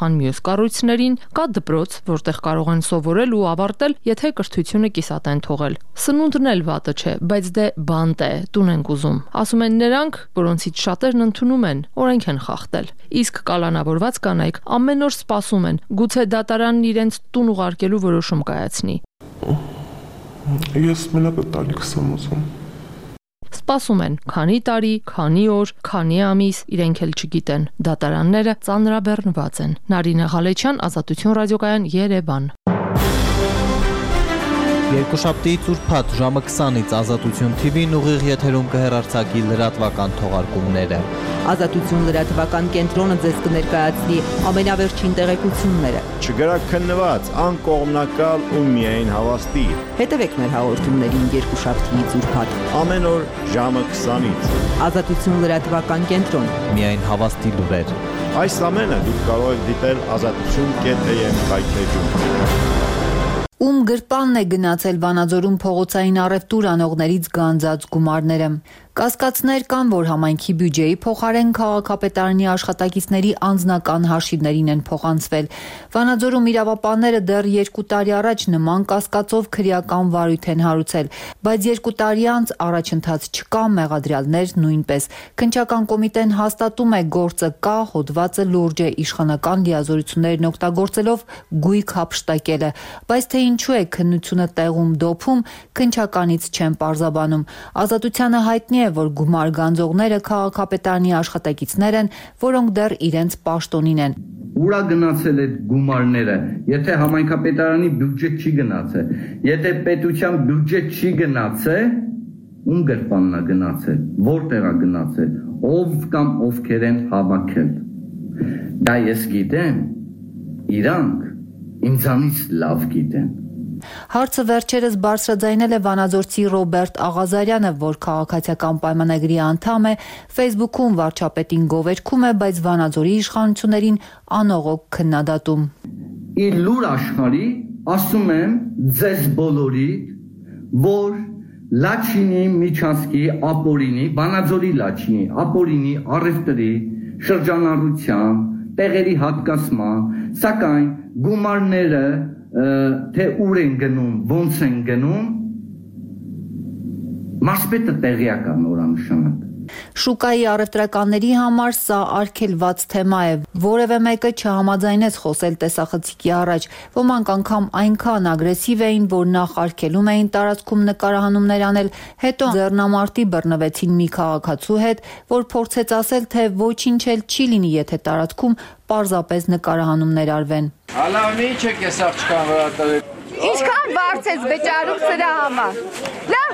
համապատասխան մյուս կառույցներին, կա դպրոց, որտեղ կարող են սովորել ու ավարտել, եթե կրթությունը կիսատեն թողել։ Սնունդն էլ վատը չէ, բայց դե բանտ է, տուն ենք ուզում։ Ասում են նրանք, որոնցից շատերն ընդունում են, օրենք են խախտել։ Իսկ կալանավորված կանայք ամեն օր սպասում են, գուցե դատարանն իրենց տուն ուղարկելու որոշում կայացնի։ Ես մենակ տանիքս եմ ուզում։ Սպասում են քանի տարի, քանի օր, քանի ամիս, իրենք էլ չգիտեն։ Դատարանները ծանրաբեռնված են։ Նարինե Ղալեչյան, Ազատություն ռադիոկայան, Երևան։ Երկուշաբթիից ուրբաթ ժամը քսանից Ազատություն Թի Վին ուղիղ եթերում կհեռարձակի լրատվական թողարկումները։ Ազատություն լրատվական կենտրոնը ձեզ կներկայացնի ամենավերջին տեղեկությունները։ Չգրակ քննված, անկողմնակալ ու միայն հավաստի։ Հետևեք մեր հաղորդումներին երկուշաբթիից ուրբաթ ամեն օր ժամը քսանից։ Ազատություն լրատվական կենտրոն, միայն հավաստի լուրեր։ Այս ամենը դուք կարող եք դիտել ազատություն կետ էմ կայքեջում։ Ում գրպանն է գնացել Վանաձորում փողոցային առևտուր անողներից գանձած գումարները։ Կասկածներ կան, որ համայնքի բյուջեի փոխարեն քաղաքապետարանի աշխատակիցների անձնական հաշիվներին են փոխանցվել։ Վանաձորում իրավապահները դեռ երկու տարի առաջ նման կասկածով քրեական վարույթ են հարուցել, բայց երկու տարի անց առաջընթաց չկա, մեղադրյալներ նույնպես։ Քննչական կոմիտեն հաստատում է, գործը կա, հոդվածը լուրջ է, իշխանական լիազորություններն օգտագործելով գույք հափշտակել է, բայց թե ինչու է քննությունը տեղում դոփում, քննչականից չեն պարզաբանում։ Ազատությանը հայտնի է, որ գումար գանձողները քաղաքապետարանի աշխատակիցներ են, որոնք դեռ իրենց պաշտոնին են։ Ուրա գնացել այդ գումարները, եթե համայնքապետարանի բյուջե չի գնացել, եթե պետության բյուջե չի գնացել, ում գրպանն է գնացել, որտեղ է գնացել, ով կամ ովքեր են հավաքել։ Դա ես գիտեմ, իրանք ինձանից լավ գիտեն։ Հարցը վերջերս բարձրաձայնել է վանաձորցի Ռոբերտ Աղազարյանը, որ քաղաքացիական պայմանագրի անդամ է, Facebook-ում վարչապետին գովերգում է, բայց Վանաձորի իշխանություններին անողոք քննադատում։ Իր լուր աշխարհի ասում եմ ձեզ բոլորի, որ Լաչինի, Միչանսկի, Ապորինի, Վանաձորի Լաչինի, Ապորինի, առևտրի, շրջանառության, տեղերի հատկացման, սակայն գումարները թե ուր են գնում, ոնց են գնում, մարզպետը տեղյակ է նորանշանակ։ Շուկայի առևտրականների համար սա արգելված թեմա է, որևէ մեկը չհամաձայնեց խոսել տեսախցիկի առաջ։ Ոմանք անգամ այնքան ագրեսիվ էին, որ նախ արգելում էին տարածքում նկարահանումներ անել, հետո ձեռնամարտի բռնվեցին մի քաղաքացու հետ, որ փորձեց ասել, թե ոչինչ էլ չի լինի, եթե տարածքում պարզապես նկարահանումներ արվեն։ Հալավ ինչ եք ես աղջկան վրա տվել։ Ինչքան վարձեց վճարում սրա համար։ Լավ։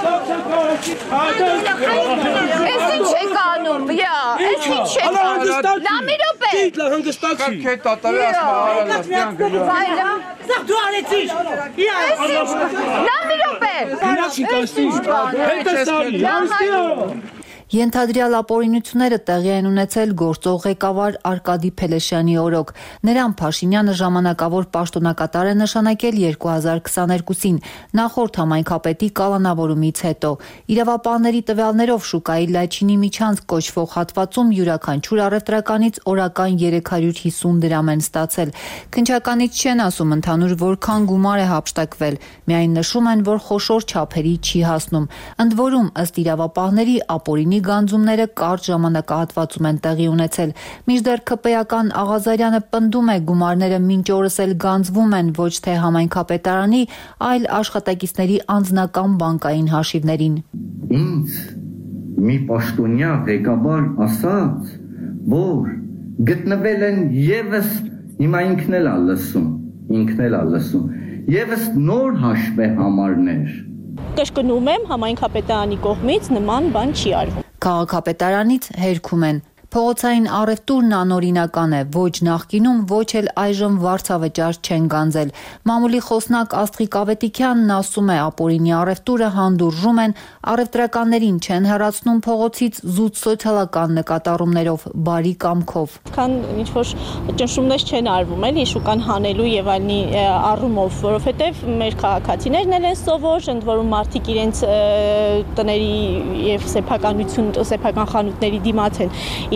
Էս ինչ եք անում, բյա, էս ինչ եք անում։ Լավ մի րոպե։ Դիտլա հանգստացի։ Կարգետ տատավի ասմա հարալաստյան գլյա։ Վայրա։ Սաղ դու արեցիր։ Էս ինչ։ Լավ մի րոպե։ Գրացի կաստի։ Հետը ստարի, հարստիա։ Ենթադրյալ ապօրինությունները տեղի են ունեցել գործող ղեկավար Արկադի Փելեշյանի օրոք։ Նրան Փաշինյանը ժամանակավոր պաշտոնակատար է նշանակել երկու հազար քսաներկուսին, նախորդ համայնքապետի կալանավորումից հետո։ Իրավապահների տվյալներով շուկայի Լաչինի Միչանսկ կոչվող հատվածում յուրաքանչյուր առևտրականից օրական երեք հարյուր հիսուն դրամ են ստացել։ Քննչականից չեն ասում ընդհանուր որքան գումար է հափշտակվել, միայն նշում են, որ խոշոր չափերի չի հասնում։ Ընդ որում, ըստ իրավապահների, ապօրինի գանձումները կարճ ժամանակահատվածում են տեղի ունեցել։ Մինչդեռ ՔՊ-ական Աղազարյանը պնդում է, գումարները մինչ օրս էլ գանձվում են ոչ թե համայնքապետարանի, այլ աշխատակիցների անձնական բանկային հաշիվներին։ Ինձ մի պաշտոնյա ղեկավար ասաց, որ գտնվել են եւս հիմա ինքն էլ է լսում, ինքն էլ է լսում, եւս նոր հաշվե համարներ։ Կշկնում եմ, համայնքապետարանի կողմից նման բան չի արվում։ Քաղաքապետարանից հերքում են։ Փողոցային առևտուրն անօրինական է, ոչ նախկինում, ոչ էլ այժմ վարձավճար չեն գանձել։ Մամուլի խոսնակ Աստղիկ Ավետիքյանն ասում է, ապօրինի առևտուրը հանդուրժում են, առևտրականներին չեն հեռացնում փողոցից զուտ սոցիալական նկատառումներով, բարի կամքով։ Քան ինչ որ ճնշումներ չեն արվում, էլի շուկան հանելու եւ այլնի առումով, որովհետեւ մեր քաղաքացիներն են սովոր, ընդ որում մարդիկ իրենց տների եւ սեփականություն, սեփական խանութների դիմաց են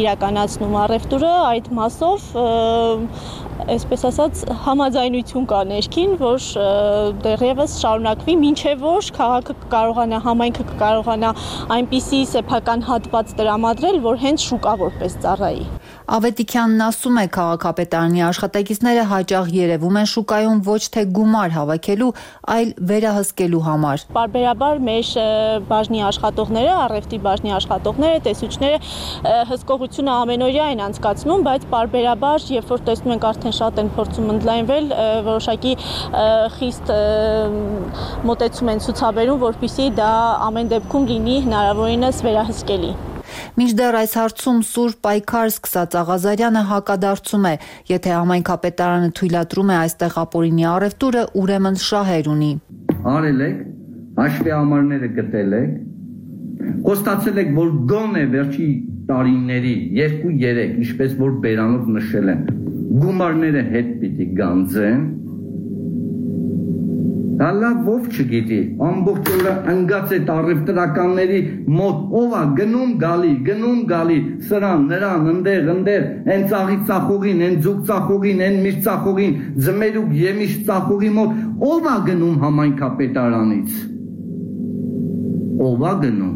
իրականացնում առևտուրը, այդ մասով այսպես ասած համաձայնություն կա ներքին, որ դեռևս շարունակվի, մինչև որ քաղաքը կկարողանա, համայնքը կկարողանա այնպիսի սեփական հատված տրամադրել, որ հենց շուկա որպես ծառայի։ Ավետիքյանն ասում է, քաղաքապետարանի աշխատակիցները հաճախ երևում են շուկայում ոչ թե գումար հավաքելու, այլ վերահսկելու համար։ Պարբերաբար մեր բաժնի աշխատողները, առևտրի բաժնի աշխատողները, տեսուչները հսկողությունը ամենօրյա են անցկացնում, բայց պարբերաբար, երբ որ տեսնում ենք արդեն շատ են փորձում ընդլայնվել, որոշակի խիստ մոտեցում են ցուցաբերում, որպեսզի դա ամեն դեպքում լինի հնարավորինս վերահսկելի։ Մինչդեռ այս հարցում սուր պայքար սկսած Աղազարյանը հակադարձում է, եթե համայնքապետարանը թույլատրում է այստեղ ապօրինի առևտուրը, ուրեմն շահեր ունի։ Արել եք, հաշվի համարները գտել եք, խոստացել եք, որ գոնե վերջի տարիների երկու երեք, ինչպես որ բերանով նշել են, գումարները հետ պիտի գանձեն, դա լավ ով չգիտի, ամբողջ օրը ընկած այդ առևտրականների մոտ ով է գնում գալի, գնում գալի, սրան, նրան, ընդեղ, ընդեղ, են ծաղի ծախողին, են ձուկ ծախողին, են միշտ ծախողին, ձմերուկ եմիշ ծախողի մոտ, ով է գնում համայնքապետարանից, ով է գնում,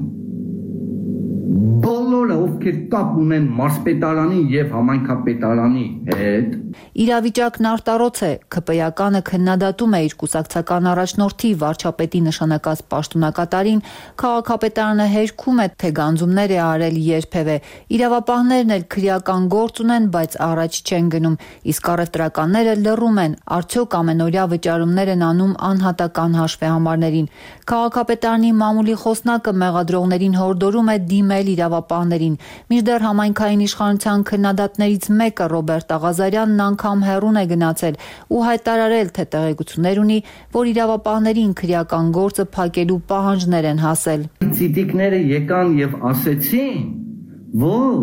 բոլորը ովքեր կապ ունեն մարզպետարանի եւ համայնքապետարանի հետ։ Իրավիճակն արտարոց է, ՔՊԵ-ականը քննադատում է իր կուսակցական առաջնորդի վարչապետի նշանակած պաշտոնակատարին, քաղաքապետարանը հերքում է, թե գանձումներ է արել երբևէ, իրավապահներն էլ քրեական գործ ունեն, բայց առաջ չեն գնում, իսկ առևտրականները լռում են, արդյոք ամենօրյա վճարումներ են անում անհատական հաշվեհամարներին։ Քաղաքապետարանի մամուլի խոսնակը մեղադրողներին հորդորում է դիմել իրավապահներին, մինչդեռ համայնքային իշխանության քննադատներից մեկը Ռոբերտ Աղազարյանն անգամ հեռուն է գնացել ու հայտարարել, թե տեղեկություններ ունի, որ իրավապահներին քրեական գործը փակելու պահանջներ են հասել։ Ցիտիկները եկան եւ ասեցին, որ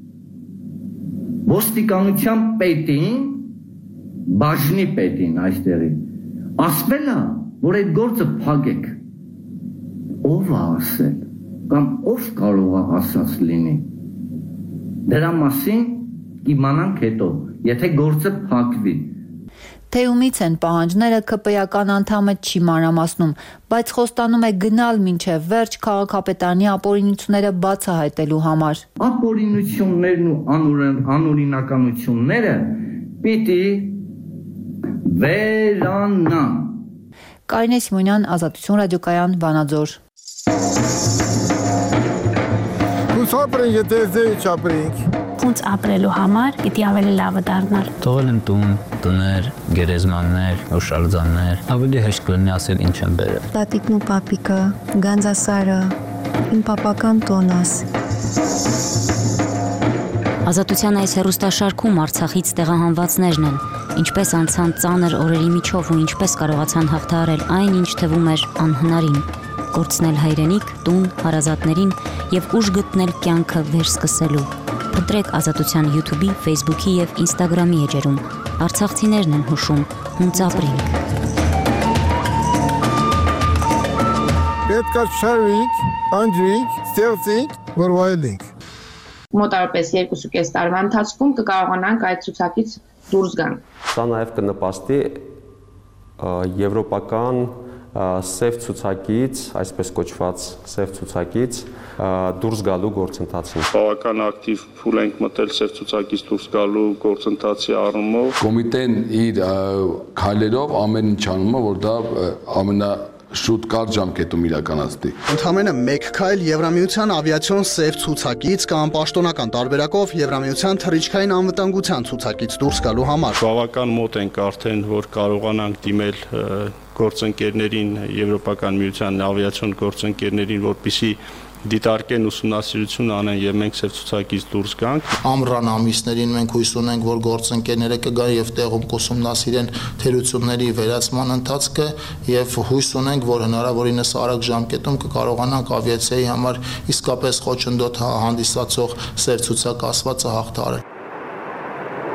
ոստիկանության պետին, բաժնի պետին այստեղի, ասվել է, որ այդ գործը փակեք։ Ով է ասել, կամ ով կարող է ասած լինի։ Դրա մասին իմանանք հետո, եթե գործը փակվի։ Թե ումից են պահանջները ՔՊԵ-ական անդամը չի մանրամասնում, բայց խոստանում է գնալ մինչև վերջ քաղաքապետարանի ապօրինությունները բացահայտելու համար։ Ապօրինություններն ու անօրինականությունները պիտի վերանան։ Կարինե Սիմոնյան, Ազատություն ռադիոկայան, Վանաձոր։ Ապրենք, եթե ձեր չապրենք։ Ոնց ապրելու համար պիտի ավելի լավը դառնալ։ Թողել են տուն, տներ, գերեզմաններ, օշալձաններ, ավելի հեշտ կլինի ասել ինչ են բերել։ Տատիկն ու պապիկը, Գանձասարը, իմ պապական տոնս։ Ազատության այս հեռուստաշարքում Արցախից տեղահանվածներն են, ինչպես անցան ծանր օրերի միջով ու ինչպես կարողացան հաղթահարել այն, ինչ թվում էր անհնարին, կորցնել հայրենիք, տուն, հարազատներին եւ ուժ գտնել կյանքը վերսկսելու։ Ընտրեք Ազատության YouTube-ի, Facebook-ի եւ Instagram-ի էջերում։ Արցախցիներն են հուշում, հունց ապրենք։ Պետք է շարվենք, անջրենք, ստեղծենք, որ վայելենք։ Մոտարապես երկու կես տարվա ընթացքում կկարողանանք այդ ցուցակից դուրս գանք։ Սա նաև կնպաստի եվրոպական սև ցուցակից, այսպես կոչված սև ցուցակից դուրս գալու գործընթացին։ Բավական ակտիվ փուլ ենք մտել սև ցուցակից դուրս գալու գործընթացի առումով։ Կոմիտեն իր քայլերով ամեն ինչ անում է, որ դա ամենա շուտ կարճ ժամկետում իրականացնի։ Ընդամենը մեկ քայլ Եվրամիության ավիացիոն սև ցուցակից կամ պաշտոնական տարբերակով Եվրամիության թռիչքային անվտանգության ցուցակից դուրս գալու համար։ Բավական մոտ ենք արդեն, որ կարողանանք դիմել գործընկերներին, Եվրոպական միության ավիացիոն գործընկերներին, որպեսզի դիտարկեն ուսումնասիրություն անեն եւ մենք սև ցուցակից դուրս գանք։ Ամռան ամիսներին մենք հույս ունենք, որ գործընկերները կգան եւ տեղում կուսումնասիրեն թերությունների վերացման ընթացքը եւ հույս ունենք, որ հնարավորինս արագ ժամկետում կկարողանանք ավիացիայի համար իսկապես խոչընդոտ հանդիսացող սև ցուցակ ասվածը հաղթահարել։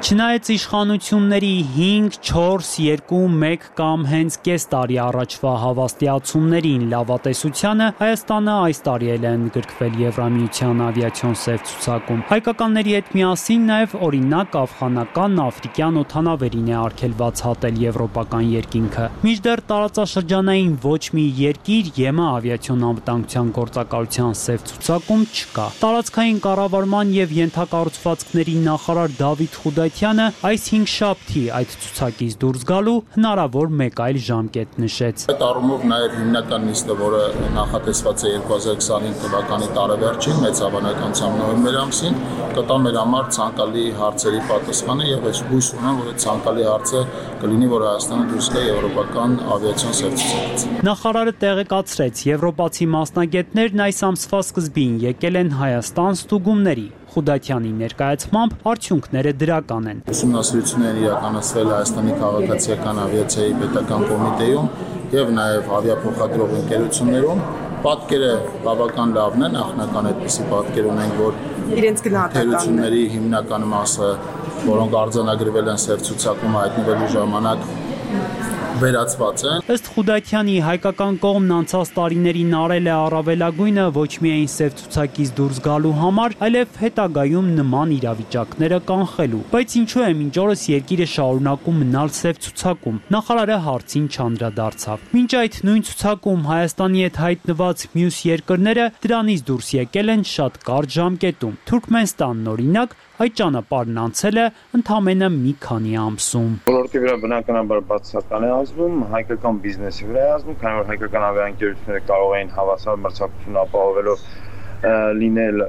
Չնայած իշխանությունների հինգ, չորս, երկու, մեկ կամ հենց կես տարի առաջվա հավաստիացումներին լավատեսությանը Հայաստանը այս տարի էլ է ընդգրկվել Եվրամիության ավիացիոն սև ցուցակում։ Հայկականների հետ միասին նաև օրինակ աֆղանական, աֆրիկյան օդանավերին է արգելված հատել եվրոպական երկինքը։ Մինչդեռ տարածաշրջանային ոչ մի երկիր ԵՄ ավիացիոն անվտանգության գործակալության սև ցուցակում չկա։ Տարածքային կառավարման եւ ենթակառուցվածքների նախարար Դավիթ Խուդայթյանը այս հինգշաբթի այդ ցուցակից դուրս գալու հնարավոր մեկ այլ ժամկետ նշեց։ Այդ առումով նաև հիմնական նիստը, որը նախատեսված է երկու հազար քսանհինգ թվականի տարեվերջին, մեծ հավանականությամբ նոյեմբեր ամսին, կտա մեր համար ցանկալի հարցերի պատասխանը եւ ես հույս ունեմ, որ այդ ցանկալի հարցը կլինի, որ Հայաստանը դուրս գա եվրոպական ավիացիոն սև ցուցակից։ Նախարարը տեղեկացրեց, եվրոպացի մասնագետներն այս ամսվա սկզբին եկել են Հայաստան ստուգումների։ Խուդայթյանի ներկայացմամբ արդյունքները դրական են։ Ուսումնասիրություններ իրականացվել Հայաստանի քաղաքացիական ավիացիայի պետական կոմիտեում եւ նաեւ ավիափոխադրող ընկերություններում։ Պատկերը բավական լավն է, նախնական այդպիսի պատկեր ունենք, որ իրենց գնահատականների հիմնական մասը, որոնք արձանագրվել են սև ցուցակում հայտնվելու ժամանակ վերացված են։ Ըստ Խուդայթյանի հայկական կողմն անցած տարիներին արել է առավելագույնը ոչ միայն սև ցուցակից դուրս գալու համար, այլև հետագայում նման իրավիճակները կանխելու։ Բայց ինչու է մինչ օրս երկիրը շարունակում մնալ սև ցուցակում։ Նախարարը հարցին չանդրադարձավ։ Մինչ այդ նույն ցուցակում Հայաստանի հետ հայտնված մյուս երկրները դրանից դուրս եկել են շատ կարճ ժամկետում։ Թուրքմենստանն օրինակ այդ ճանապարհն անցել է ընդամենը մի քանի ամսում։ Ոլորտի վրա բնականաբար բացասական է ազդում, հայկական բիզնեսի վրա է ազդում, քանի որ հայկական ավիաընկերությունները կարող էին հավասար մրցակցություն ապահովելով լինել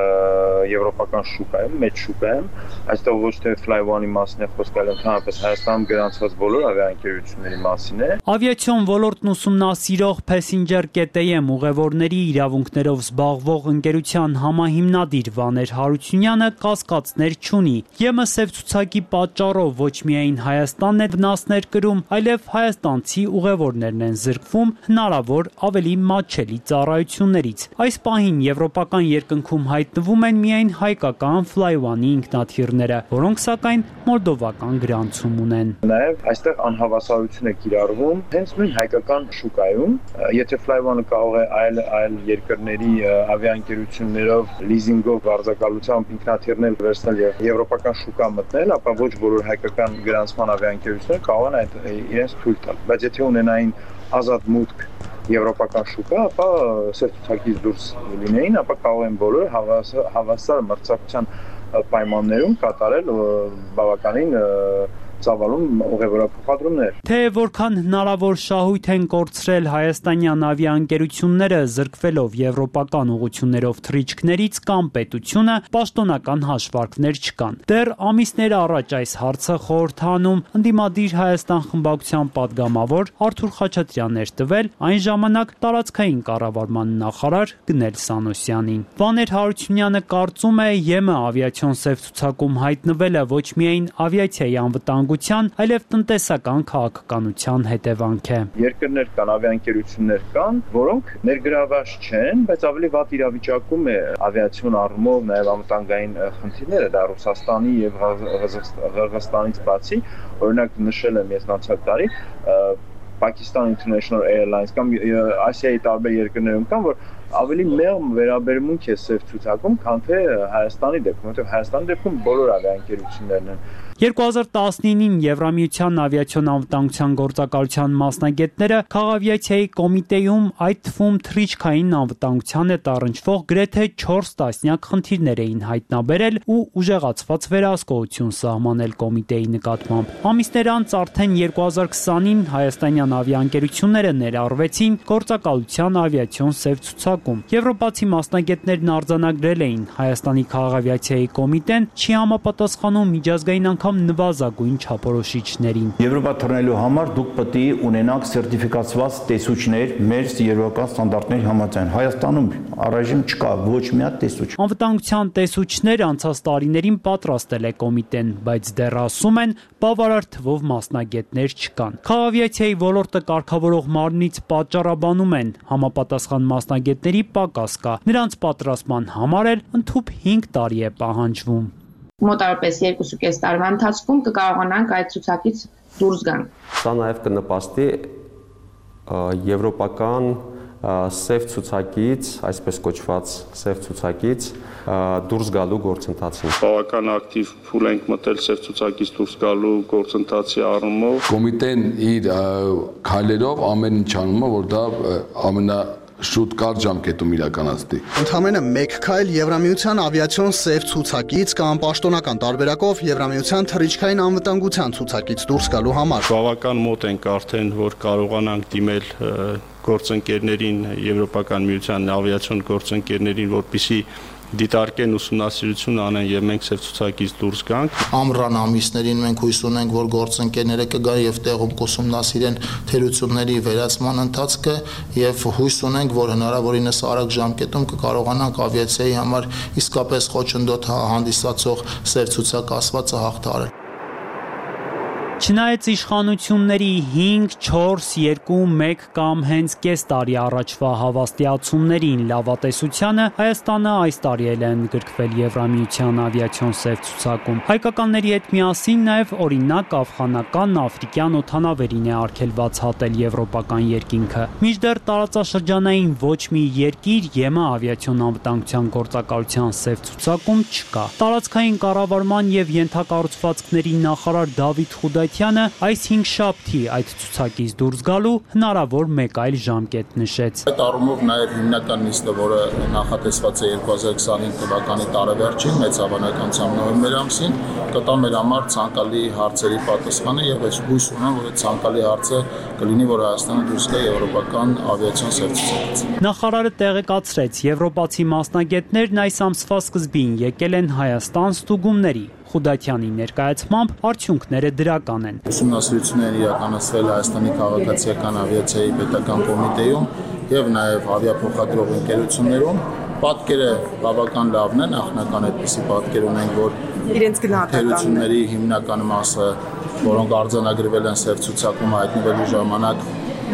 եվրոպական շուկայում, մեծ շուկայում, այստեղ ոչ թե Flyone-ի մասին է խոսքը, այլ ընդհանրապես Հայաստանում գրանցված բոլոր ավիաընկերությունների մասին է։ Ավիացիոն ոլորտն ուսումնասիրող Passenger.am ուղևորների իրավունքներով զբաղվող ընկերության համահիմնադիր Վաներ Հարությունյանը կասկածներ չունի։ ԵՄ սև ցուցակի պատճառով ոչ միայն Հայաստանն է վնասներ կրում, այլև հայաստանցի ուղևորներն են զրկվում հնարավոր ավելի մատչելի ծառայություններից։ Այս պահին եվրոպական երկնքում հայտնվում են միայն հայկական Flyone-ի ինքնաթիռները, որոնք սակայն մոլդովական գրանցում ունեն։ Նաև այստեղ անհավասարություն է կիրառվում հենց նույն հայկական շուկայում, եթե Flyone-ը կարող է այլ այլ երկրների ավիաընկերություններով լիզինգով վարձակալությամբ ինքնաթիռներ վերցնել եւ եվրոպական շուկա մտնել, ապա ոչ բոլոր հայկական գրանցման ավիաընկերությունները կարող են այդ իրենց թույլ տալ։ Բայց եթե ունենային ազատ մուտք եվրոպական շուկա, ապա սև ցուցակից դուրս լինեին, ապա կարող են բոլորը հավասար, հավասար մրցակցության պայմաններում կատարել բավականին ծավալուն ուղևորափոխադրումներ։ Թե որքան հնարավոր շահույթ են կորցրել հայաստանյան ավիաընկերությունները զրկվելով եվրոպական ուղություններով թռիչքներից կամ պետությունը, պաշտոնական հաշվարկներ չկան։ Դեռ ամիսներ առաջ այս հարցը խորհրդանում ընդդիմադիր Հայաստան խմբակցության падգամավոր Արթուր Խաչատրյանն էր տվել այն ժամանակ տարածքային կառավարման նախարար Գնել Սանոսյանին։ Վաներ Հարությունյանը կարծում է ԵՄ ավիացիոն սև ցուցակում հայտնվելը ոչ միայն ավիացիայի անվտանգության, այլև տնտեսական քաղաքականության հետևանք է։ Երկրներ կան, ավիաընկերություններ կան, որոնք ներգրաված չեն, բայց ավելի վատ իրավիճակում է ավիացիոն առումով, նաև անվտանգային խնդիրները, դա Ռուսաստանի եւ Ղրղստանից բացի, օրինակ նշել եմ ես անցյալ տարի Pakistan International Airlines կամ Ասիայի տարբեր երկրներում կան, որ ավելի մեղմ վերաբերմունք է սև ցուցակում, քան թե Հայաստանի դեպքում, որովհետև Հայաստանի դեպքում բոլոր ավիաընկերություններն են։ երկու հազար տասնինին Եվրամիության ավիացիոն անվտանգության գործակալության մասնագետները քաղավիացիայի կոմիտեում, այդ թվում թռիչքային անվտանգության հետ առնչվող գրեթե չորս տասնյակ խնդիրներ էին հայտնաբերել ու ուժեղացված վերահսկողություն սահմանել կոմիտեի նկատմամբ։ Ամիսներ անց արդեն երկու հազար քսանին հայաստանյան ավիաընկերությունները ներառվեցին գործակալության ավիացիոն սև ցուցակում։ Եվրոպացի մասնագետներն արձանագրել էին Հայաստանի քաղաքավիացիայի կոմիտեն չի համապատասխանում միջազգային անգամ նվազագույն չափորոշիչներին։ Եվրոպա թռնելու համար դուք պետք է ունենաք սերտիֆիկացված տեսուչներ մեր եվրոպական ստանդարտների համաձայն։ Հայաստանում առայժմ չկա ոչ մի հատ տեսուչ։ Անվտանգության տեսուչներ անցած տարիներին պատրաստել է կոմիտեն, բայց դեռ ասում են բավարար թվով մասնագետներ չկան։ Քաղաքավիացիայի ոլորտը կարգավորող մարմնից պատճառաբանում են համապատասխան մասնագետների պակաս կա։ Նրանց պատրաստման համար էլ ընդհուպ հինգ տարի է պահանջվում։ Մոտավորապես երկու կես տարվա ընթացքում կկարողանանք այդ ցուցակից դուրս գանք։ Սա նաև կնպաստի եվրոպական սև ցուցակից, այսպես կոչված սև ցուցակից դուրս գալու գործընթացին։ Բավական ակտիվ փուլ ենք մտել սև ցուցակից դուրս գալու գործընթացի առումով։ Կոմիտեն իր քայլերով ամեն ինչ անում է, որ դա ամենա շուտ կարճ ժամկետում իրականացնի։ Ընդամենը մեկ քայլ Եվրամիության ավիացիոն սև ցուցակից կամ պաշտոնական տարբերակով Եվրամիության թռիչքային անվտանգության ցուցակից դուրս գալու համար։ Բավական մոտ ենք արդեն, որ կարողանանք դիմել գործընկերներին, Եվրոպական միության ավիացիոն գործընկերներին, որպեսզի դիտարկեն ուսումնասիրություն անեն եւ մենք սև ցուցակից դուրս գանք։ Ամռան ամիսներին մենք հույս ունենք, որ գործընկերները կգան եւ տեղում կուսումնասիրեն թերությունների վերացման ընթացքը եւ հույս ունենք, որ հնարավորինս արագ ժամկետում կկարողանանք ավիացիայի համար իսկապես խոչընդոտ հանդիսացող սև ցուցակ ասվածը հաղթահարել։ Չնայած իշխանությունների հինգ, չորս, երկու, մեկ կամ հենց կես տարի առաջվա հավաստիացումներին լավատեսությանը Հայաստանը այս տարի էլ է ընդգրկվել Եվրամիության ավիացիոն սև ցուցակում։ Հայկականների հետ միասին նաև օրինակ աֆղանական, աֆրիկյան օդանավերին է արգելված հատել եվրոպական երկինքը։ Մինչդեռ տարածաշրջանային ոչ մի երկիր ԵՄ ավիացիոն անվտանգության գործակալության սև ցուցակում չկա։ Տարածքային կառավարման եւ ենթակառուցվածքների նախարար Դավիթ Խուդայթյանը այս հինգշաբթի այդ ցուցակից դուրս գալու հնարավոր մեկ այլ ժամկետ նշեց։ Այդ առումով նաև հիմնական նիստը, որը նախատեսված է երկու հազար քսանհինգ թվականի տարեվերջին, մեծ հավանականությամբ նոյեմբեր ամսին, կտա մեր համար ցանկալի հարցերի պատասխանը եւ ես հույս ունեմ, որ այդ ցանկալի հարցը կլինի, որ Հայաստանը դուրս գա եվրոպական ավիացիոն սև ցուցակից։ Նախարարը տեղեկացրեց, եվրոպացի մասնագետներն այս ամսվա սկզբին եկել են Հայաստան ստուգումների։ Խուդայթյանի ներկայացմամբ արդյունքները դրական են։ Ուսումնասիրությունները իրականացվել Հայաստանի քաղաքացիական ավիացիայի պետական կոմիտեում եւ նաեւ ավիափոխադրող ընկերություններում։ Պատկերը բավական լավն է, նախնական այդպիսի պատկեր ունենք, որ իրենց գնահատականների հիմնական մասը, որոնք արձանագրվել են սև ցուցակում հայտնվելու ժամանակ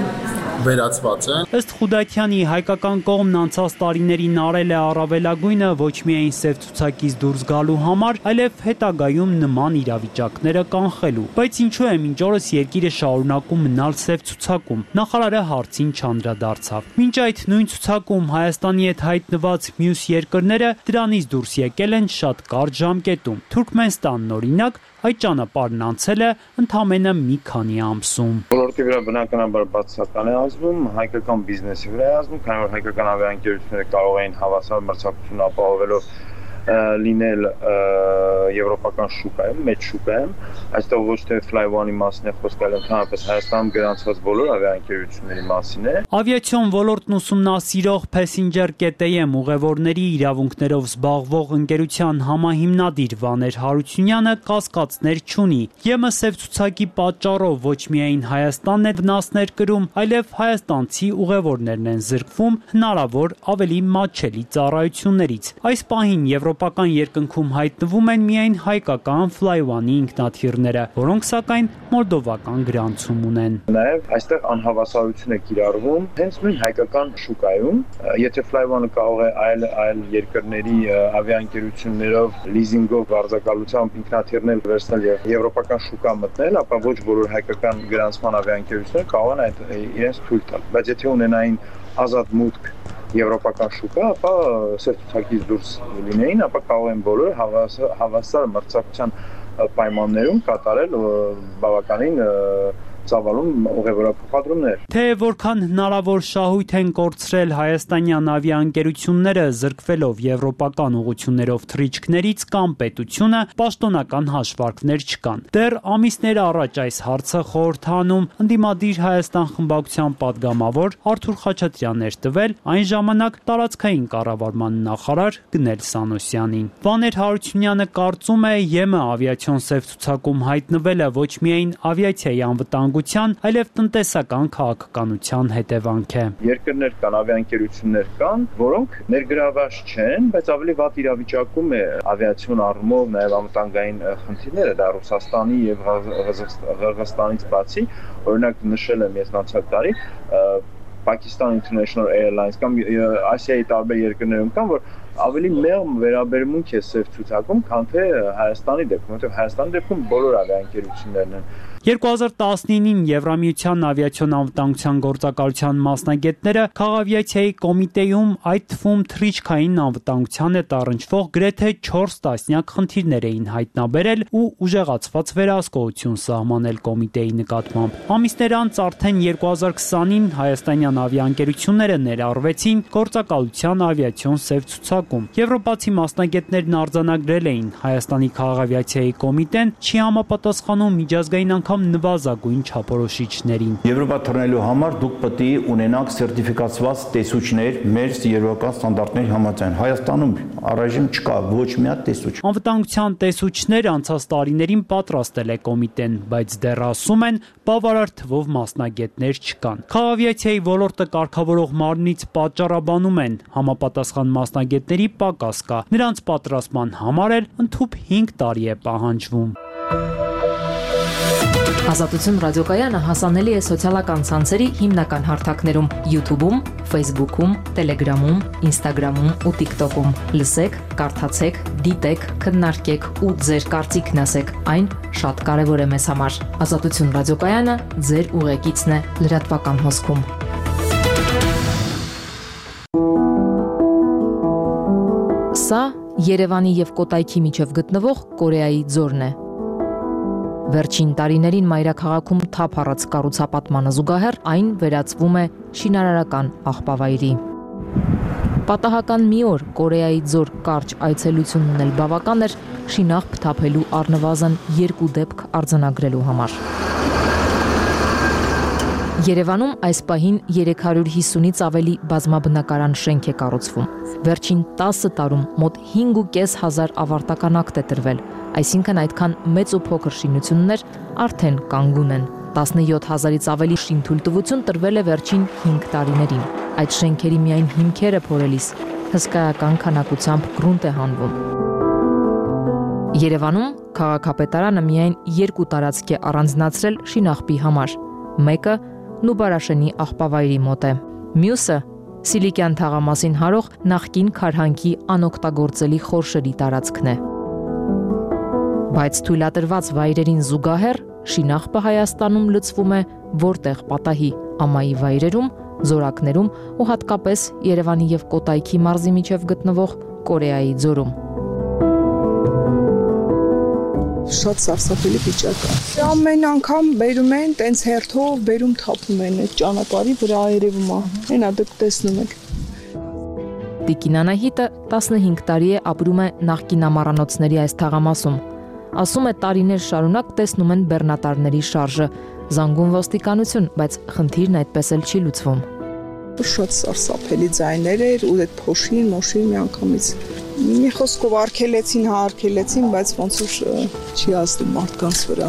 վերացված են։ Ըստ Խուդայթյանի հայկական կողմն անցած տարիներին արել է առավելագույնը ոչ միայն սև ցուցակից դուրս գալու համար, այլև հետագայում նման իրավիճակները կանխելու։ Բայց ինչու է մինչ օրս երկիրը շարունակում մնալ սև ցուցակում։ Նախարարը հարցին չանդրադարձավ։ Մինչ այդ նույն ցուցակում Հայաստանի հետ հայտնված մյուս երկրները դրանից դուրս եկել են շատ կարճ ժամկետում։ Թուրքմենստանն օրինակ այդ ճանապարհն անցել է ընդամենը մի քանի ամսում։ Ոլորտի վրա բնականաբար բացասական է ազդում, հայկական բիզնեսի վրա է ազդում, քանի որ հայկական ավիաընկերությունները կարող էին հավասար մրցակցություն ապահովելով լինել եվրոպական շուկայում, մեծ շուկայում, այստեղ ոչ թե Flyone-ի մասին է խոսքը, այլ ընդհանրապես Հայաստանում գրանցված բոլոր ավիաընկերությունների մասին է։ Ավիացիոն ոլորտն ուսումնասիրող Passenger.am ուղևորների իրավունքներով զբաղվող ընկերության համահիմնադիր Վաներ Հարությունյանը կասկածներ չունի։ ԵՄ սև ցուցակի պատճառով ոչ միայն Հայաստանն է վնասներ կրում, այլև հայաստանցի ուղևորներն են զրկվում հնարավոր ավելի մատչելի ծառայություններից։ Այս պահին եվրոպական երկնքում հայտնվում են միայն հայկական Flyone-ի ինքնաթիռները, որոնք սակայն մոլդովական գրանցում ունեն։ Նաև այստեղ անհավասարություն է կիրառվում հենց նույն հայկական շուկայում, եթե Flyone-ը կարող է այլ այլ երկրների ավիաընկերություններով լիզինգով վարձակալությամբ ինքնաթիռներ վերցնել եւ եվրոպական շուկա մտնել, ապա ոչ բոլոր հայկական գրանցման ավիաընկերությունները կարող են այդ իրենց թույլ տալ։ Բայց եթե ունենային ազատ մուտք եվրոպական շուկա, ապա սև ցուցակից դուրս լինեին, ապա կարող են բոլորը հավասար, հավասար մրցակցության պայմաններում կատարել բավականին ծավալուն ուղևորափոխադրումներ։ Թե որքան հնարավոր շահույթ են կորցրել հայաստանյան ավիաընկերությունները զրկվելով եվրոպական ուղություններով թռիչքներից կամ պետությունը, պաշտոնական հաշվարկներ չկան։ Դեռ ամիսներ առաջ այս հարցը խորհրդանում ընդդիմադիր Հայաստան խմբակցության падգամավոր Արթուր Խաչատրյանն էր տվել այն ժամանակ տարածքային կառավարման նախարար Գնել Սանոսյանին։ Վաներ Հարությունյանը կարծում է ԵՄ ավիացիոն սև ցուցակում հայտնվելը ոչ միայն ավիացիայի անվտանգ այլև տնտեսական քաղաքականության հետևանք է։ Երկրներ կան, ավիաընկերություններ կան, որոնք ներգրաված չեն, բայց ավելի վատ իրավիճակում է ավիացիոն առումով, նաև անվտանգային խնդիրները, դա Ռուսաստանի եւ Ղրղստանից բացի, օրինակ նշել եմ ես անցյալ տարի, Pakistan International Airlines կամ Ասիայի տարբեր երկրներում կան, որ ավելի մեղմ վերաբերմունք է սև ցուցակում, քան թե Հայաստանի դեպքում, որտեղ Հայաստանի դեպքում բոլոր ավիաընկերություններն են։ երկու հազար տասնինին Եվրամիության ավիացիոն անվտանգության գործակալության մասնագետները քաղավիացիայի կոմիտեում, այդ թվում թռիչքային անվտանգության հետ առնչվող գրեթե չորս տասնյակ խնդիրներ էին հայտնաբերել ու ուժեղացված վերահսկողություն սահմանել կոմիտեի նկատմամբ։ Ամիսներ անց արդեն երկու հազար քսանին հայաստանյան ավիաընկերությունները ներառվեցին գործակալության ավիացիոն սև ցուցակում։ Եվրոպացի մասնագետներն արձանագրել էին Հայաստանի քաղաքավիացիայի կոմիտեն չի համապատասխանում միջազգային անգամ նվազագույն չափորոշիչներին։ Եվրոպա թռնելու համար դուք պետք է ունենաք սերտիֆիկացված տեսուչներ մեր եվրոպական ստանդարտների համաձայն։ Հայաստանում առայժմ չկա ոչ մի հատ տեսուչ։ Անվտանգության տեսուչներ անցած տարիներին պատրաստել է կոմիտեն, բայց դեռ ասում են բավարար թվով մասնագետներ չկան։ Քաղաքավիացիայի ոլորտը կարգավորող մարմնից պատճառաբանում են համապատասխան մասնագետների պակաս կա։ Նրանց պատրաստման համար էլ ընդհուպ հինգ տարի է պահանջվում։ Ազատություն ռադիոկայանը հասանելի է սոցիալական ցանցերի հիմնական հարթակներում՝ YouTube-ում, Facebook-ում, Telegram-ում, Instagram-ում ու TikTok-ում։ Լսեք, կարդացեք, դիտեք, քննարկեք ու ձեր կարծիքն ասեք։ Այն շատ կարևոր է մեզ համար։ Ազատություն ռադիոկայանը ձեր ուղեկիցն է լրատվական հոսքում։ Սա Երևանի եւ Կոտայքի միջև գտնվող Կորեայի ձորն է։ Վերջին տարիներին մայրաքաղաքում թափ առած կառուցապատմանը զուգահեռ այն վերածվում է շինարարական աղբավայրի։ Պատահական մի օր Կորեայի ձոր կարճ այցելությունն էլ բավական էր շինաղբ թափելու առնվազն երկու դեպք արձանագրելու համար։ Երևանում այս պահին երեք հարյուր հիսունից ավելի բազմաբնակարան շենք է կառուցվում։ Վերջին տասը տարում մոտ հինգ ու կես հազար ավարտական ակտ է տրվել, այսինքն այդքան մեծ ու փոքր շինություններ արդեն կանգուն են։ տասնյոթ հազարից ավելի շինթույլտվություն տրվել է վերջին հինգ տարիներին։ Այդ շենքերի միայն հիմքերը փորելիս հսկայական քանակությամբ գրունտ է հանվում։ Երևանում քաղաքապետարանը միայն երկու տարածք է առանձնացրել շինաղբի համար։ Մեկը Նուբարաշենի աղբավայրի մոտ է։ Մյուսը Սիլիկյան թաղամասին հարող նախկին Քարհանքի անօգտագործելի խորշերի տարածքն է։ Բայց թույլատրված վայրերին զուգահեռ շինաղբը Հայաստանում լցվում է որտեղ պատահի ամայի վայրերում, ձորակներում ու հատկապես Երևանի եւ Կոտայքի մարզի միջև գտնվող Կորեայի ձորում։ Շատ սարսափելի վիճակ է։ Ամեն անգամ բերում են, տենց հերթով բերում թափում են այդ ճանապարհի վրա երևում է։ Հենա դուք տեսնում եք։ Տիկին Անահիտը տասնհինգ տարի է ապրում է նախկին ամառանոցների այս թաղամասում։ Ասում է տարիներ շարունակ տեսնում են բեռնատարների շարժը, զանգում ոստիկանություն, բայց խնդիրն այդպես էլ չի լուծվում։ Շատ սարսափելի ձայներ էր ու այդ փոշին, մոշին միանգամից մի խոսքով արգելեցին, հա արգելեցին, բայց ոնց որ չի ազդել մարդկանց վրա։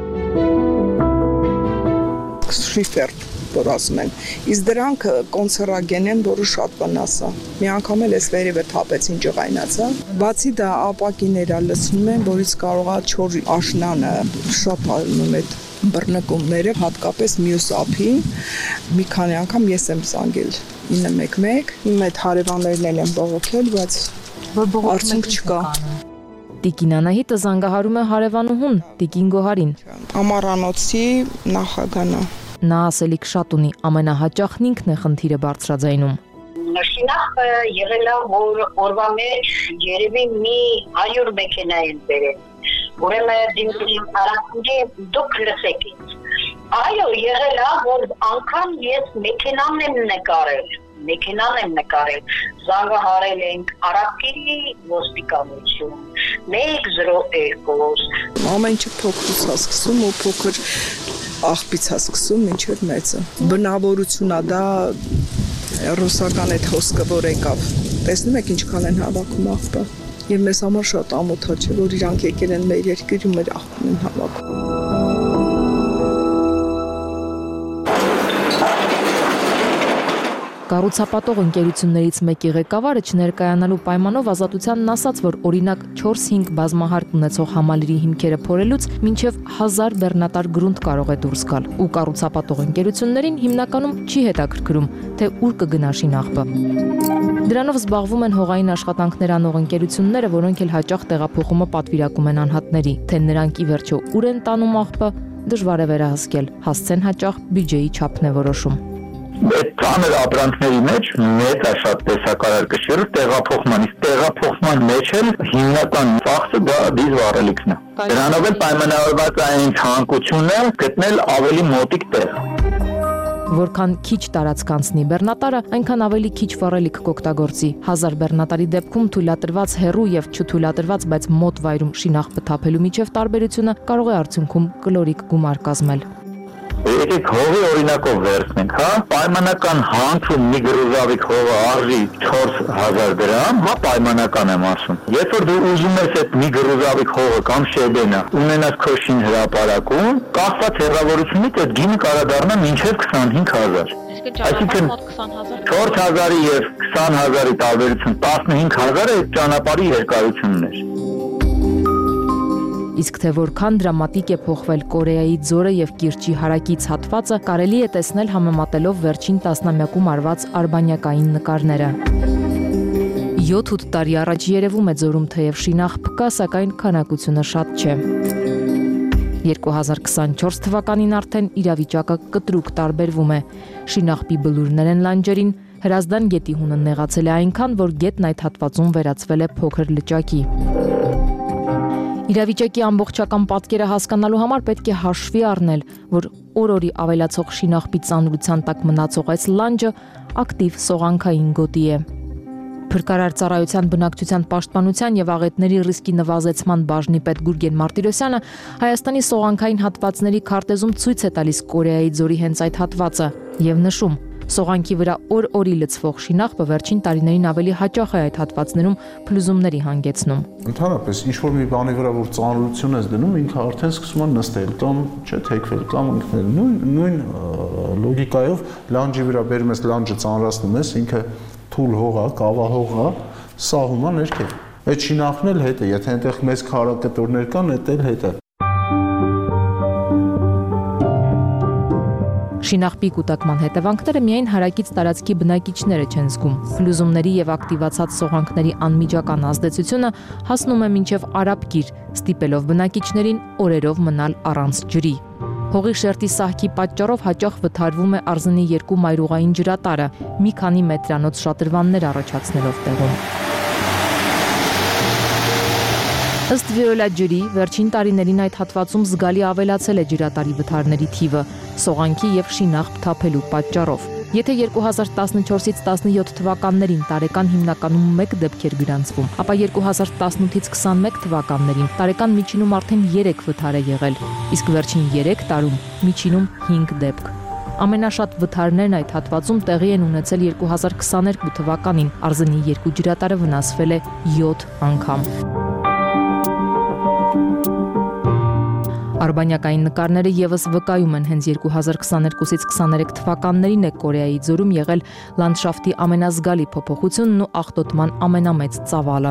Շիֆեր, որ ասում են, իսկ դրանք կոնցերագեն են, որը շատ վնաս է։ Մի անգամ էլ էս վերևը թափեցին ջղայնացա։ Բացի դա ապակիներ ա լցնում են, որից կարող է չոր աշնանը շատ ալնում այդ բռնկումները, հատկապես մյուս ափին։ Մի քանի անգամ ես եմ զանգել ինը մեկ մեկ, իմ այդ հարևաններն էլ են բողոքել, բայց արդյունք չկա։ Տիկին Անահիտը զանգահարում է հարևանուհուն Տիկին Գոհարին։ Ամառանոցի նախագահն է։ Նա ասելիք շատ ունի, ամենահաճախն ինքն է խնդիրը բարձրաձայնում։ Շինախ եղել է, որ օրվա մեջ երևի մի հարյուր մեքենա են բերել։ Ուրեմն դիմդի արակունի դուք լսեք ինձ։ Այո, եղել է, որ անգամ ես մեքենան եմ նկարել, մեքենան եմ նկարել, զանգահարել ենք Արաքելի ոստիկանություն, մեկ զրո երկու։ Ամեն ինչը փոքրից է սկսում ու փոքր աղբից է սկսում մինչև մեծը։ Բնավորություն է դա ռուսական այդ հոսքը, որ եկավ։ Տեսնում եք ինչքան են հավաքում աղբը։ Եվ մեզ համար շատ ամոթ է, որ իրանք եկել են մեր երկիր ու մեր աղբն են հավաքում։ Կառուցապատող ընկերություններից մեկի ղեկավարը չներկայանալու պայմանով ազատությանն ասաց, որ օրինակ չորս-հինգ բազմահարկ ունեցող համալիրի հիմքերը փորելուց մինչև հազար բեռնատար գրունտ կարող է դուրս գալ, ու կառուցապատող ընկերություններին հիմնականում չի հետաքրքրում, թե ուր կգնա շինաղբը։ Դրանով զբաղվում են հողային աշխատանքներ անող ընկերությունները, որոնք էլ հաճախ տեղափոխումը պատվիրակում են անհատների, թե նրանք ի վերջո ուր են տանում աղբը, դժվար է վերահսկել, հասցեն հաճախ բյուջեի չափն է որոշում։ Այդ ծանր ապրանքների մեջ մեծ է շատ տեսակարար կշիռ տեղափոխման, իսկ տեղափոխման մեջ էլ հիմնական ծախսը դա դիզ վառելիքն է։ Դրանով էլ պայմանավորված է այն ցանկությունը գտնել ավելի մոտիկ տեղ։ Որքան քիչ տարածք անցնի բեռնատարը, այնքան ավելի քիչ վառելիք կօգտագործի։ Հազար բեռնատարի դեպքում թույլատրված հեռու եւ չթույլատրված, բայց մոտ վայրում շինաղբը թափելու միջև տարբերությունը կարող է արդյունքում կլորիկ գումար կազմել։ Եկեք հողի օրինակով վերցնենք, հա, պայմանական հանքում մի գրուզավիկ հողը արժի չորս հազար դրամ, հա, պայմանական եմ ասում։ Երբ որ դու ուզում ես այդ մի գրուզավիկ հողը կամ շեբենը ունենաս քո շին հրապարակում, կախված հեռավորությունից այդ գինը կարող դառնա մինչև քսանհինգ հազար։ Այսինքն չորս հազարի եւ քսան հազարի տարբերություն տասնհինգ հազարը այդ ճանապարհի երկարությունն էր։ Իսկ թե որքան դրամատիկ է փոխվել Կորեայի ձորը եւ Կիրճի հարակից հատվածը, կարելի է տեսնել համեմատելով վերջին տասնամյակում արված արբանյակային նկարները։ յոթ-ութ տարի առաջ երևում է ձորում թեև շինաղբ կա, սակայն քանակությունը շատ չէ։ երկու հազար քսանչորս թվականին արդեն իրավիճակը կտրուկ տարբերվում է։ Շինաղբի բլուրներ են լանջերին, Հրազդան գետի հունը նեղացել է այնքան, որ գետն այդ հատվածում վերածվել է փոքր լճակի։ Իրավիճակի ամբողջական պատկերը հասկանալու համար պետք է հաշվի առնել, որ օր-օրի ավելացող շինաղբի ծանրության տակ մնացող այս լանջը ակտիվ սողանքային գոտի է։ Փրկարար ծառայության բնակչության պաշտպանության եւ աղետների ռիսկի նվազեցման բաժնի պետ Գուրգեն Մարտիրոսյանը Հայաստանի սողանքային հատվածների քարտեզում ցույց է տալիս Կորեայի ձորի հենց այդ հատվածը եւ նշում. Սողանքի վրա օր-օրի լցվող շինաղբը վերջին տարիներին ավելի հաճախ է այդ հատվածներում փլուզումների հանգեցնում։ Ընդհանրապես ինչ որ մի բանի վրա որ ծանրություն ես դնում, ինքը արդեն սկսում է նստել կամ չէ թեքվել կամ ինքնել։ Նույն նույն լոգիկայով լանջի վրա բերում ես լանջը ծանրացնում ես, ինքը թույլ հող է, կավահող է, սահում է ներքև։ Այդ շինաղբն էլ հետ է, եթե այնտեղ մեծ քարակտորներ կան, այդ էլ հետ է։ Շինաղբի կուտակման հետևանքները միայն հարակից տարածքի բնակիչները չեն զգում։ Փլուզումների եւ ակտիվացած սողանքների անմիջական ազդեցությունը հասնում է մինչև Արաբկիր, ստիպելով բնակիչներին օրերով մնալ առանց ջրի։ Հողի շերտի սահքի պատճառով հաճախ վթարվում է Արզնի երկու մայրուղային ջրատարը, մի քանի մետրանոց շատրվաններ առաջացնելով տեղում։ Ըստ Վիոլա ջրի, վերջին տարիներին այդ հատվածում զգալի ավելացել է ջրատարի վթարների թիվը, սողանքի եւ շինաղբ թափելու պատճառով։ Եթե երկու հազար տասնչորսից տասնյոթ թվականներին տարեկան հիմնականում մեկ դեպք էր գրանցվում, ապա երկու հազար տասնութից քսանմեկ թվականներին տարեկան միջինում արդեն երեք վթար է եղել, իսկ վերջին երեք տարում միջինում հինգ դեպք։ Ամենաշատ վթարներն այդ հատվածում տեղի են ունեցել երկու հազար քսաներկու թվականին, Արզնի երկու ջրատարը վնասվել է յոթ անգամ։ Արբանյակային նկարները եւս վկայում են հենց երկու հազար քսաներկուից քսաներեք թվականներին է Կորեայի ձորում եղել լանդշաֆտի ամենազգալի փոփոխությունն ու աղտոտման ամենամեծ ծավալը։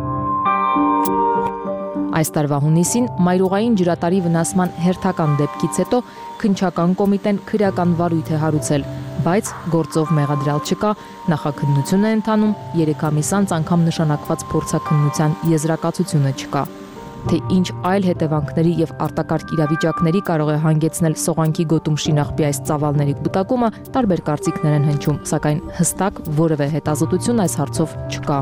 Այս տարվա հունիսին մայրուղային ջրատարի վնասման հերթական դեպքից հետո քննչական կոմիտեն քրեական վարույթ է հարուցել, բայց գործով մեղադրյալ չկա, նախաքննություն է ընթանում, երեք ամիս անց անգամ նշանակված փորձաքննության եզրակացությունը չկա։ Թե ինչ այլ հետևանքների եւ արտակարգ իրավիճակների կարող է հանգեցնել սողանքի գոտում շինաղբի այս ծավալների կուտակումը, տարբեր կարծիքներ են հնչում, սակայն հստակ որևէ հետազոտություն այս հարցով չկա։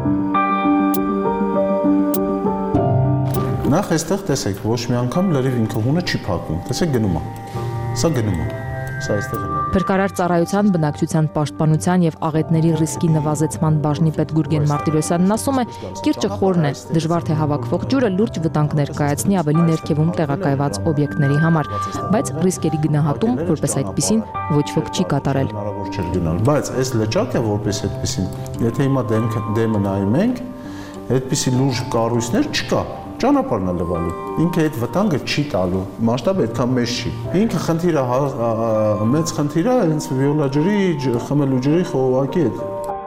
Նախ այստեղ տեսեք, ոչ մի անգամ լրիվ ինքը հունը չի փակում։ Տեսեք գնում է։ Սա գնում է։ Սա այստեղ է։ Փրկարար ծառայության բնակչության պաշտպանության եւ աղետների ռիսկի նվազեցման բաժնի պետ Գուրգեն Մարտիրոսյանն ասում է, կիրճը խորն է, դժվար թե հավաքվող ջուրը լուրջ վտանգ ներկայացնի ավելի ներքևում տեղակայված օբյեկտների համար, բայց ռիսկերի գնահատում որպես այդպիսին ոչ ոք չի կատարել։ Հնարավոր չէ գնալ, բայց այս լճակը որպես այդպիսին, եթե հիմա դեմքը դեմը նայում ենք, այդպիսի լուրջ կառույցներ չկա։ ճանապարհն է լվալու։ Ինքը այդ վտանգը չի տալու, մասշտաբը այդքան մեծ չի։ Ինքը խնդիրը մեծ խնդիրը հենց վիոլա ջրի, խմելու ջրի խողովակի հետ։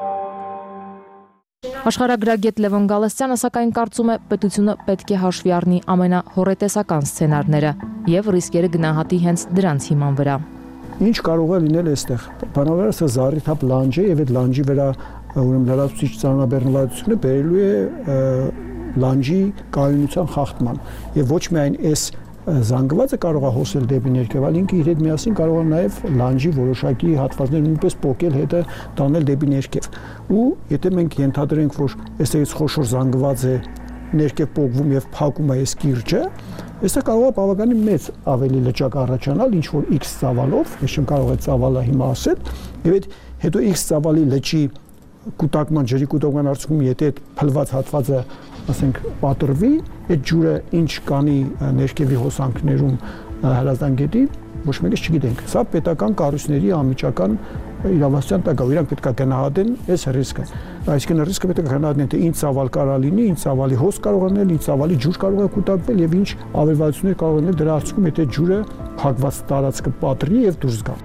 Աշխարհագրագետ Լևոն Գալստյանը սակայն կարծում է, պետությունը պետք է հաշվի առնի ամենահորետեսական սցենարները եւ ռիսկերը գնահատի հենց դրանց հիման վրա։ Ինչ կարող է լինել այստեղ։ Բանալը սա զառիթափ լանջ է եւ այդ լանջի վրա ուրեմն լրացուցիչ ծանրաբեռնվածությունը բերելու է լանջի կայունության խախտման եւ ոչ միայն այս զանգվածը կարող է հոսել դեպի ներքև, այլ ինքը իր հետ միասին կարող է նաև լանջի որոշակի հատվածներ նույնպես պոկել հետը տանել դեպի ներքև։ Ու եթե մենք ենթադրենք, որ այստեղից խոշոր զանգված է ներքև պոկվում եւ փակում է այս կիրճը, այստեղ կարող է բավականին մեծ ավելի լճակ առաջանալ, ինչ որ X ծավալով, ես չեմ կարող այդ ծավալը հիմա ասել, եւ այդ հետո X ծավալի լճի կուտակման ջրի կուտակման արդյունքում եթե այդ փլված հատվածը ասենք պատրվի, այդ ջուրը ինչ կանի ներքևի հոսանքներում հրազդան գետի, ոչ մեկս չգիտենք։ Սա պետական կառույցների անմիջական իրավասության տակ է, իրանք պետք է գնահատեն այս ռիսկը։ Այսինքն ռիսկը պետք է գնահատեն, թե ինչ ծավալ կարա լինի, ինչ ծավալի հոս կարող է լինել, ինչ ծավալի ջուր կարող է կուտակվել եւ ինչ ավերվածություններ կարող են լինել դրա արդյունքում, եթե ջուրը փակված տարածքը պատրի եւ դուրս գա։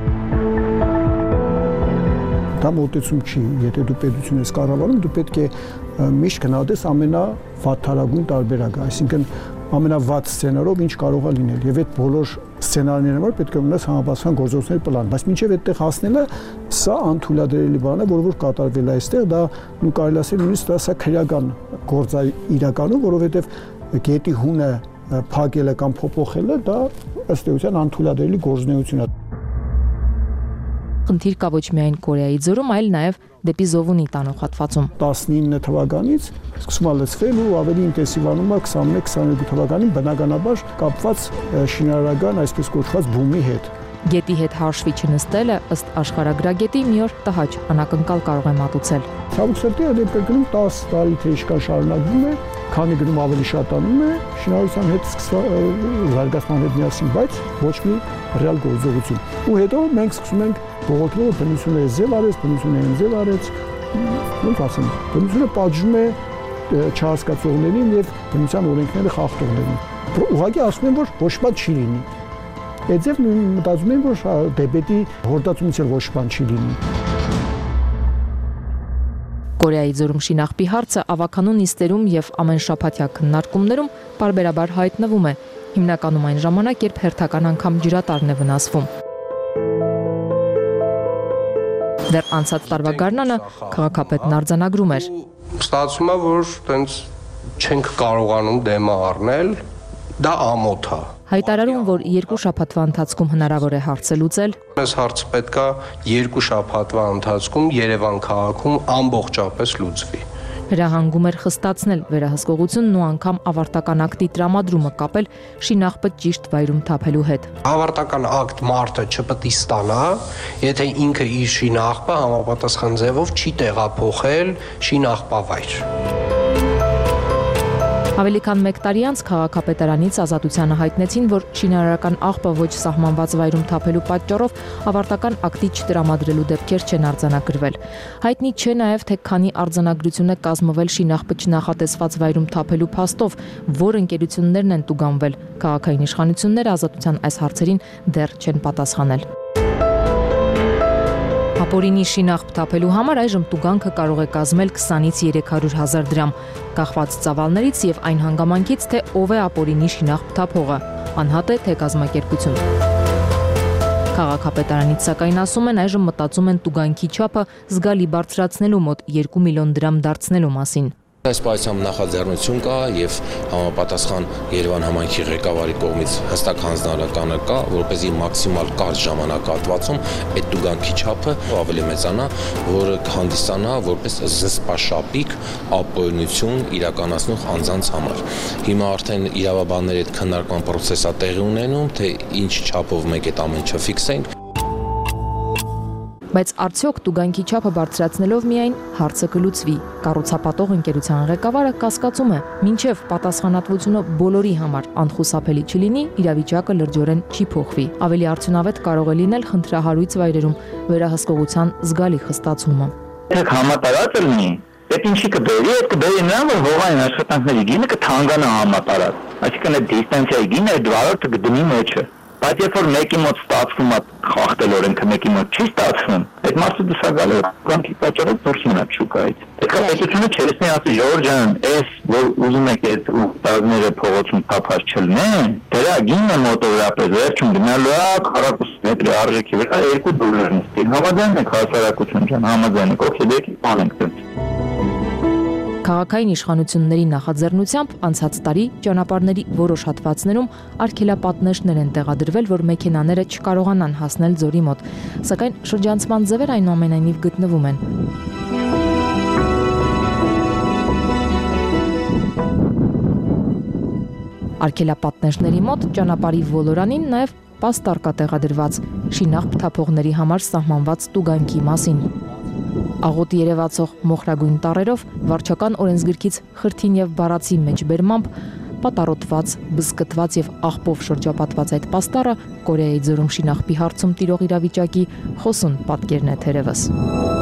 Դա մոտեցում չի, եթե դու պետություն ես կառավարում, դու պետք է միշտ գնահատես ամենավատթարագույն տարբերակը, այսինքն ամենավատ սցենարով ինչ կարող է լինել եւ այդ բոլոր սցենարների համար պետք է ունենաս համապատասխան գործողությունների պլան, բայց մինչեւ այդտեղ հասնելը սա անթույլատրելի բան է, որը որ կատարվել է այստեղ, դա ու կարելի ասել նույնիսկ սա քրեական գործ է իրականում, որովհետեւ գետի հունը փակելը կամ փոփոխելը դա ըստ էության անթույլատրելի գործունեություն է։ Խնդիր կա ոչ միայն Կորեայի ձորում, այլ նաև դեպի Զովունի տանող հատվածում։ տասնինը թվականից սկսում է լցվել ու ավելի ինտենսիվանում է քսանմեկ քսաներկու թվականին բնականաբար կապված շինարարական այսպես կոչված բումի հետ։ Գետի հետ հաշվի չնստելը ըստ աշխարհագրագետի մի օր տհաճ անակնկալ կարող է մատուցել։ Ցավոք սրտի այդ դեպքում տասը տարի թե ինչքան շարունակվում է, քանի գնում ավելի շատանում է, շինարարության հետ զարգացման հետ միասին, բայց ոչ մի ռեալ գործողություն։ Ու հետո մենք սկսում ենք բողոքել, որ բնությունը ձև արեց, բնությունը ձև արեց, ոնց ասեմ, բնությունը պատժում է չհասկացողներին եւ բնության օրենքները խախտողներին։ Ուղղակի ասում են, որ ոչ բան չի լինի։ Այդ ձև մտածում են, որ դեպետի հորդացումից էլ ոչ բան չի լինի։ Կորեայի ձորում շինաղբի հարցը ավականու նիստերում եւ ամեն շաբաթյա քննարկումներում բարբերաբար հայտնվում է, հիմնականում այն ժամանակ, երբ հերթական անգամ ջրատարն է վնասվում։ Դեռ անցած տարվա գարնանը քաղաքապետն արձանագրում էր. Ստացվում է, որ տենց չենք կարողանում դեմը առնել, դա ամոթ է։ Հայտարարում, որ երկու շաբաթվա ընթացքում հնարավոր է հարցը լուծել։ Այս հարցը պետքա երկու շաբաթվա ընթացքում Երևան քաղաքում ամբողջապես լուծվի։ Հրահանգում էր խստացնել վերահսկողությունն ու անգամ ավարտական ակտի տրամադրումը կապել շինաղբը ճիշտ վայրում թափելու հետ։ Ավարտական ակտ մարդը չպետք է ստանա, եթե ինքը իր շինաղբը համապատասխան ձևով չի տեղափոխել շինաղբավայր։ Ավելի քան մեկ տարի անց քաղաքապետարանից ազատությանը հայտնեցին, որ շինարարական աղբը ոչ սահմանված վայրում թափելու պատճառով ավարտական ակտի չտրամադրելու դեպքեր չեն արձանագրվել։ Հայտնի չէ նաև, թե քանի արձանագրություն է կազմվել շինաղբը չնախատեսված վայրում թափելու փաստով, որ ընկերություններն են տուգանվել։ Քաղաքային իշխանությունները ազատության այս հարցերին դեռ չեն պատասխանել։ Ապորինի շինաղբ թափելու համար այժմ տուգանքը կարող է կազմել քսանից երեք հարյուր հազար դրամ, կախված ծավալներից եւ այն հանգամանքից, թե ով է ապորինի շինաղբ թափողը, անհատ է թե կազմակերպություն։ Քաղաքապետարանից սակայն ասում են այժմ մտածում են տուգանքի չափը զգալի բարձրացնելու մոտ երկու միլիոն դրամ դարձնելու մասին։ Այս պայությամբ նախաձեռնություն կա եւ համապատասխան Երևան համայնքի ղեկավարի կողմից հստակ հանձնարարականը կա, որպեսզի մաքսիմալ կարճ ժամանակահատվածում այդ տուգանքի չափը ավելի մեծանա, որը կհանդիսանա որպես զսպաշապիկ ապօրինություն իրականացնող անձանց համար։ Հիմա արդեն իրավաբանների հետ քննարկման process-ը տեղի ունենում, թե ինչ չափով մենք այդ ամեն ինչը ֆիքսենք։ Բայց արդյոք տուգանքի չափը բարձրացնելով միայն հարցը կլուծվի։ Կառուցապատող ընկերության ղեկավարը կասկածում է, մինչև պատասխանատվությունը բոլորի համար անխուսափելի չլինի, իրավիճակը լրջորեն չի փոխվի։ Ավելի արդյունավետ կարող է լինել խնդրահարույց վայրերում վերահսկողության զգալի խստացումը։ Եթե համատարած լինի, Այդ ինչի կբերի, այդ կբերի նրան, որ հողային աշխատանքների գինը կթանկանա համատարած։ Այսինքն այդ դիստանցիայի գինը այդ վարորդը կդնի մեջը։ Բայց երբ որ մեկի մոտ ստացվում է խախտել օրենքը, մեկի մոտ չի ստացվում, այդ մարդը դուսա գալու է կանքի պատճառով դուրս մնա շուկայից։ Պետք է պետությունը չերեսնի ասի Ժորժ ջան, այս որ ուզում եք այդ ուղտարները փողոցում թափած չլինեն, դրա գինը մոտավորապես վերջում գնալու է քառակուսի մետրի արժեքի վրա երկու դոլար նստի։ Համաձայն եք հասարակություն ջան, համաձայն եք, օքեյ, դեք անենք դրանց։ Քաղաքային իշխանությունների նախաձեռնությամբ անցած տարի ճանապարհների որոշ հատվածներում արգելապատնեշներ են տեղադրվել, որ մեքենաները չկարողանան հասնել ձորի մոտ, սակայն շրջանցման ձևեր այնուամենայնիվ գտնվում են։ Արգելապատնեշների մոտ ճանապարհի ոլորանին նաև պաստառ կա տեղադրված շինաղ փթափողների համար սահմանված տուգանքի մասին։ Աղոտ երևացող մոխրագույն տառերով վարչական օրենսգրքից խրթին եւ բառացի մեջբերմամբ պատառոտված, բզկտված եւ աղբով շրջապատված այդ պաստառը Կորեայի ձորում շինաղբի հարցում տիրող իրավիճակի խոսուն պատկերն է թերևս։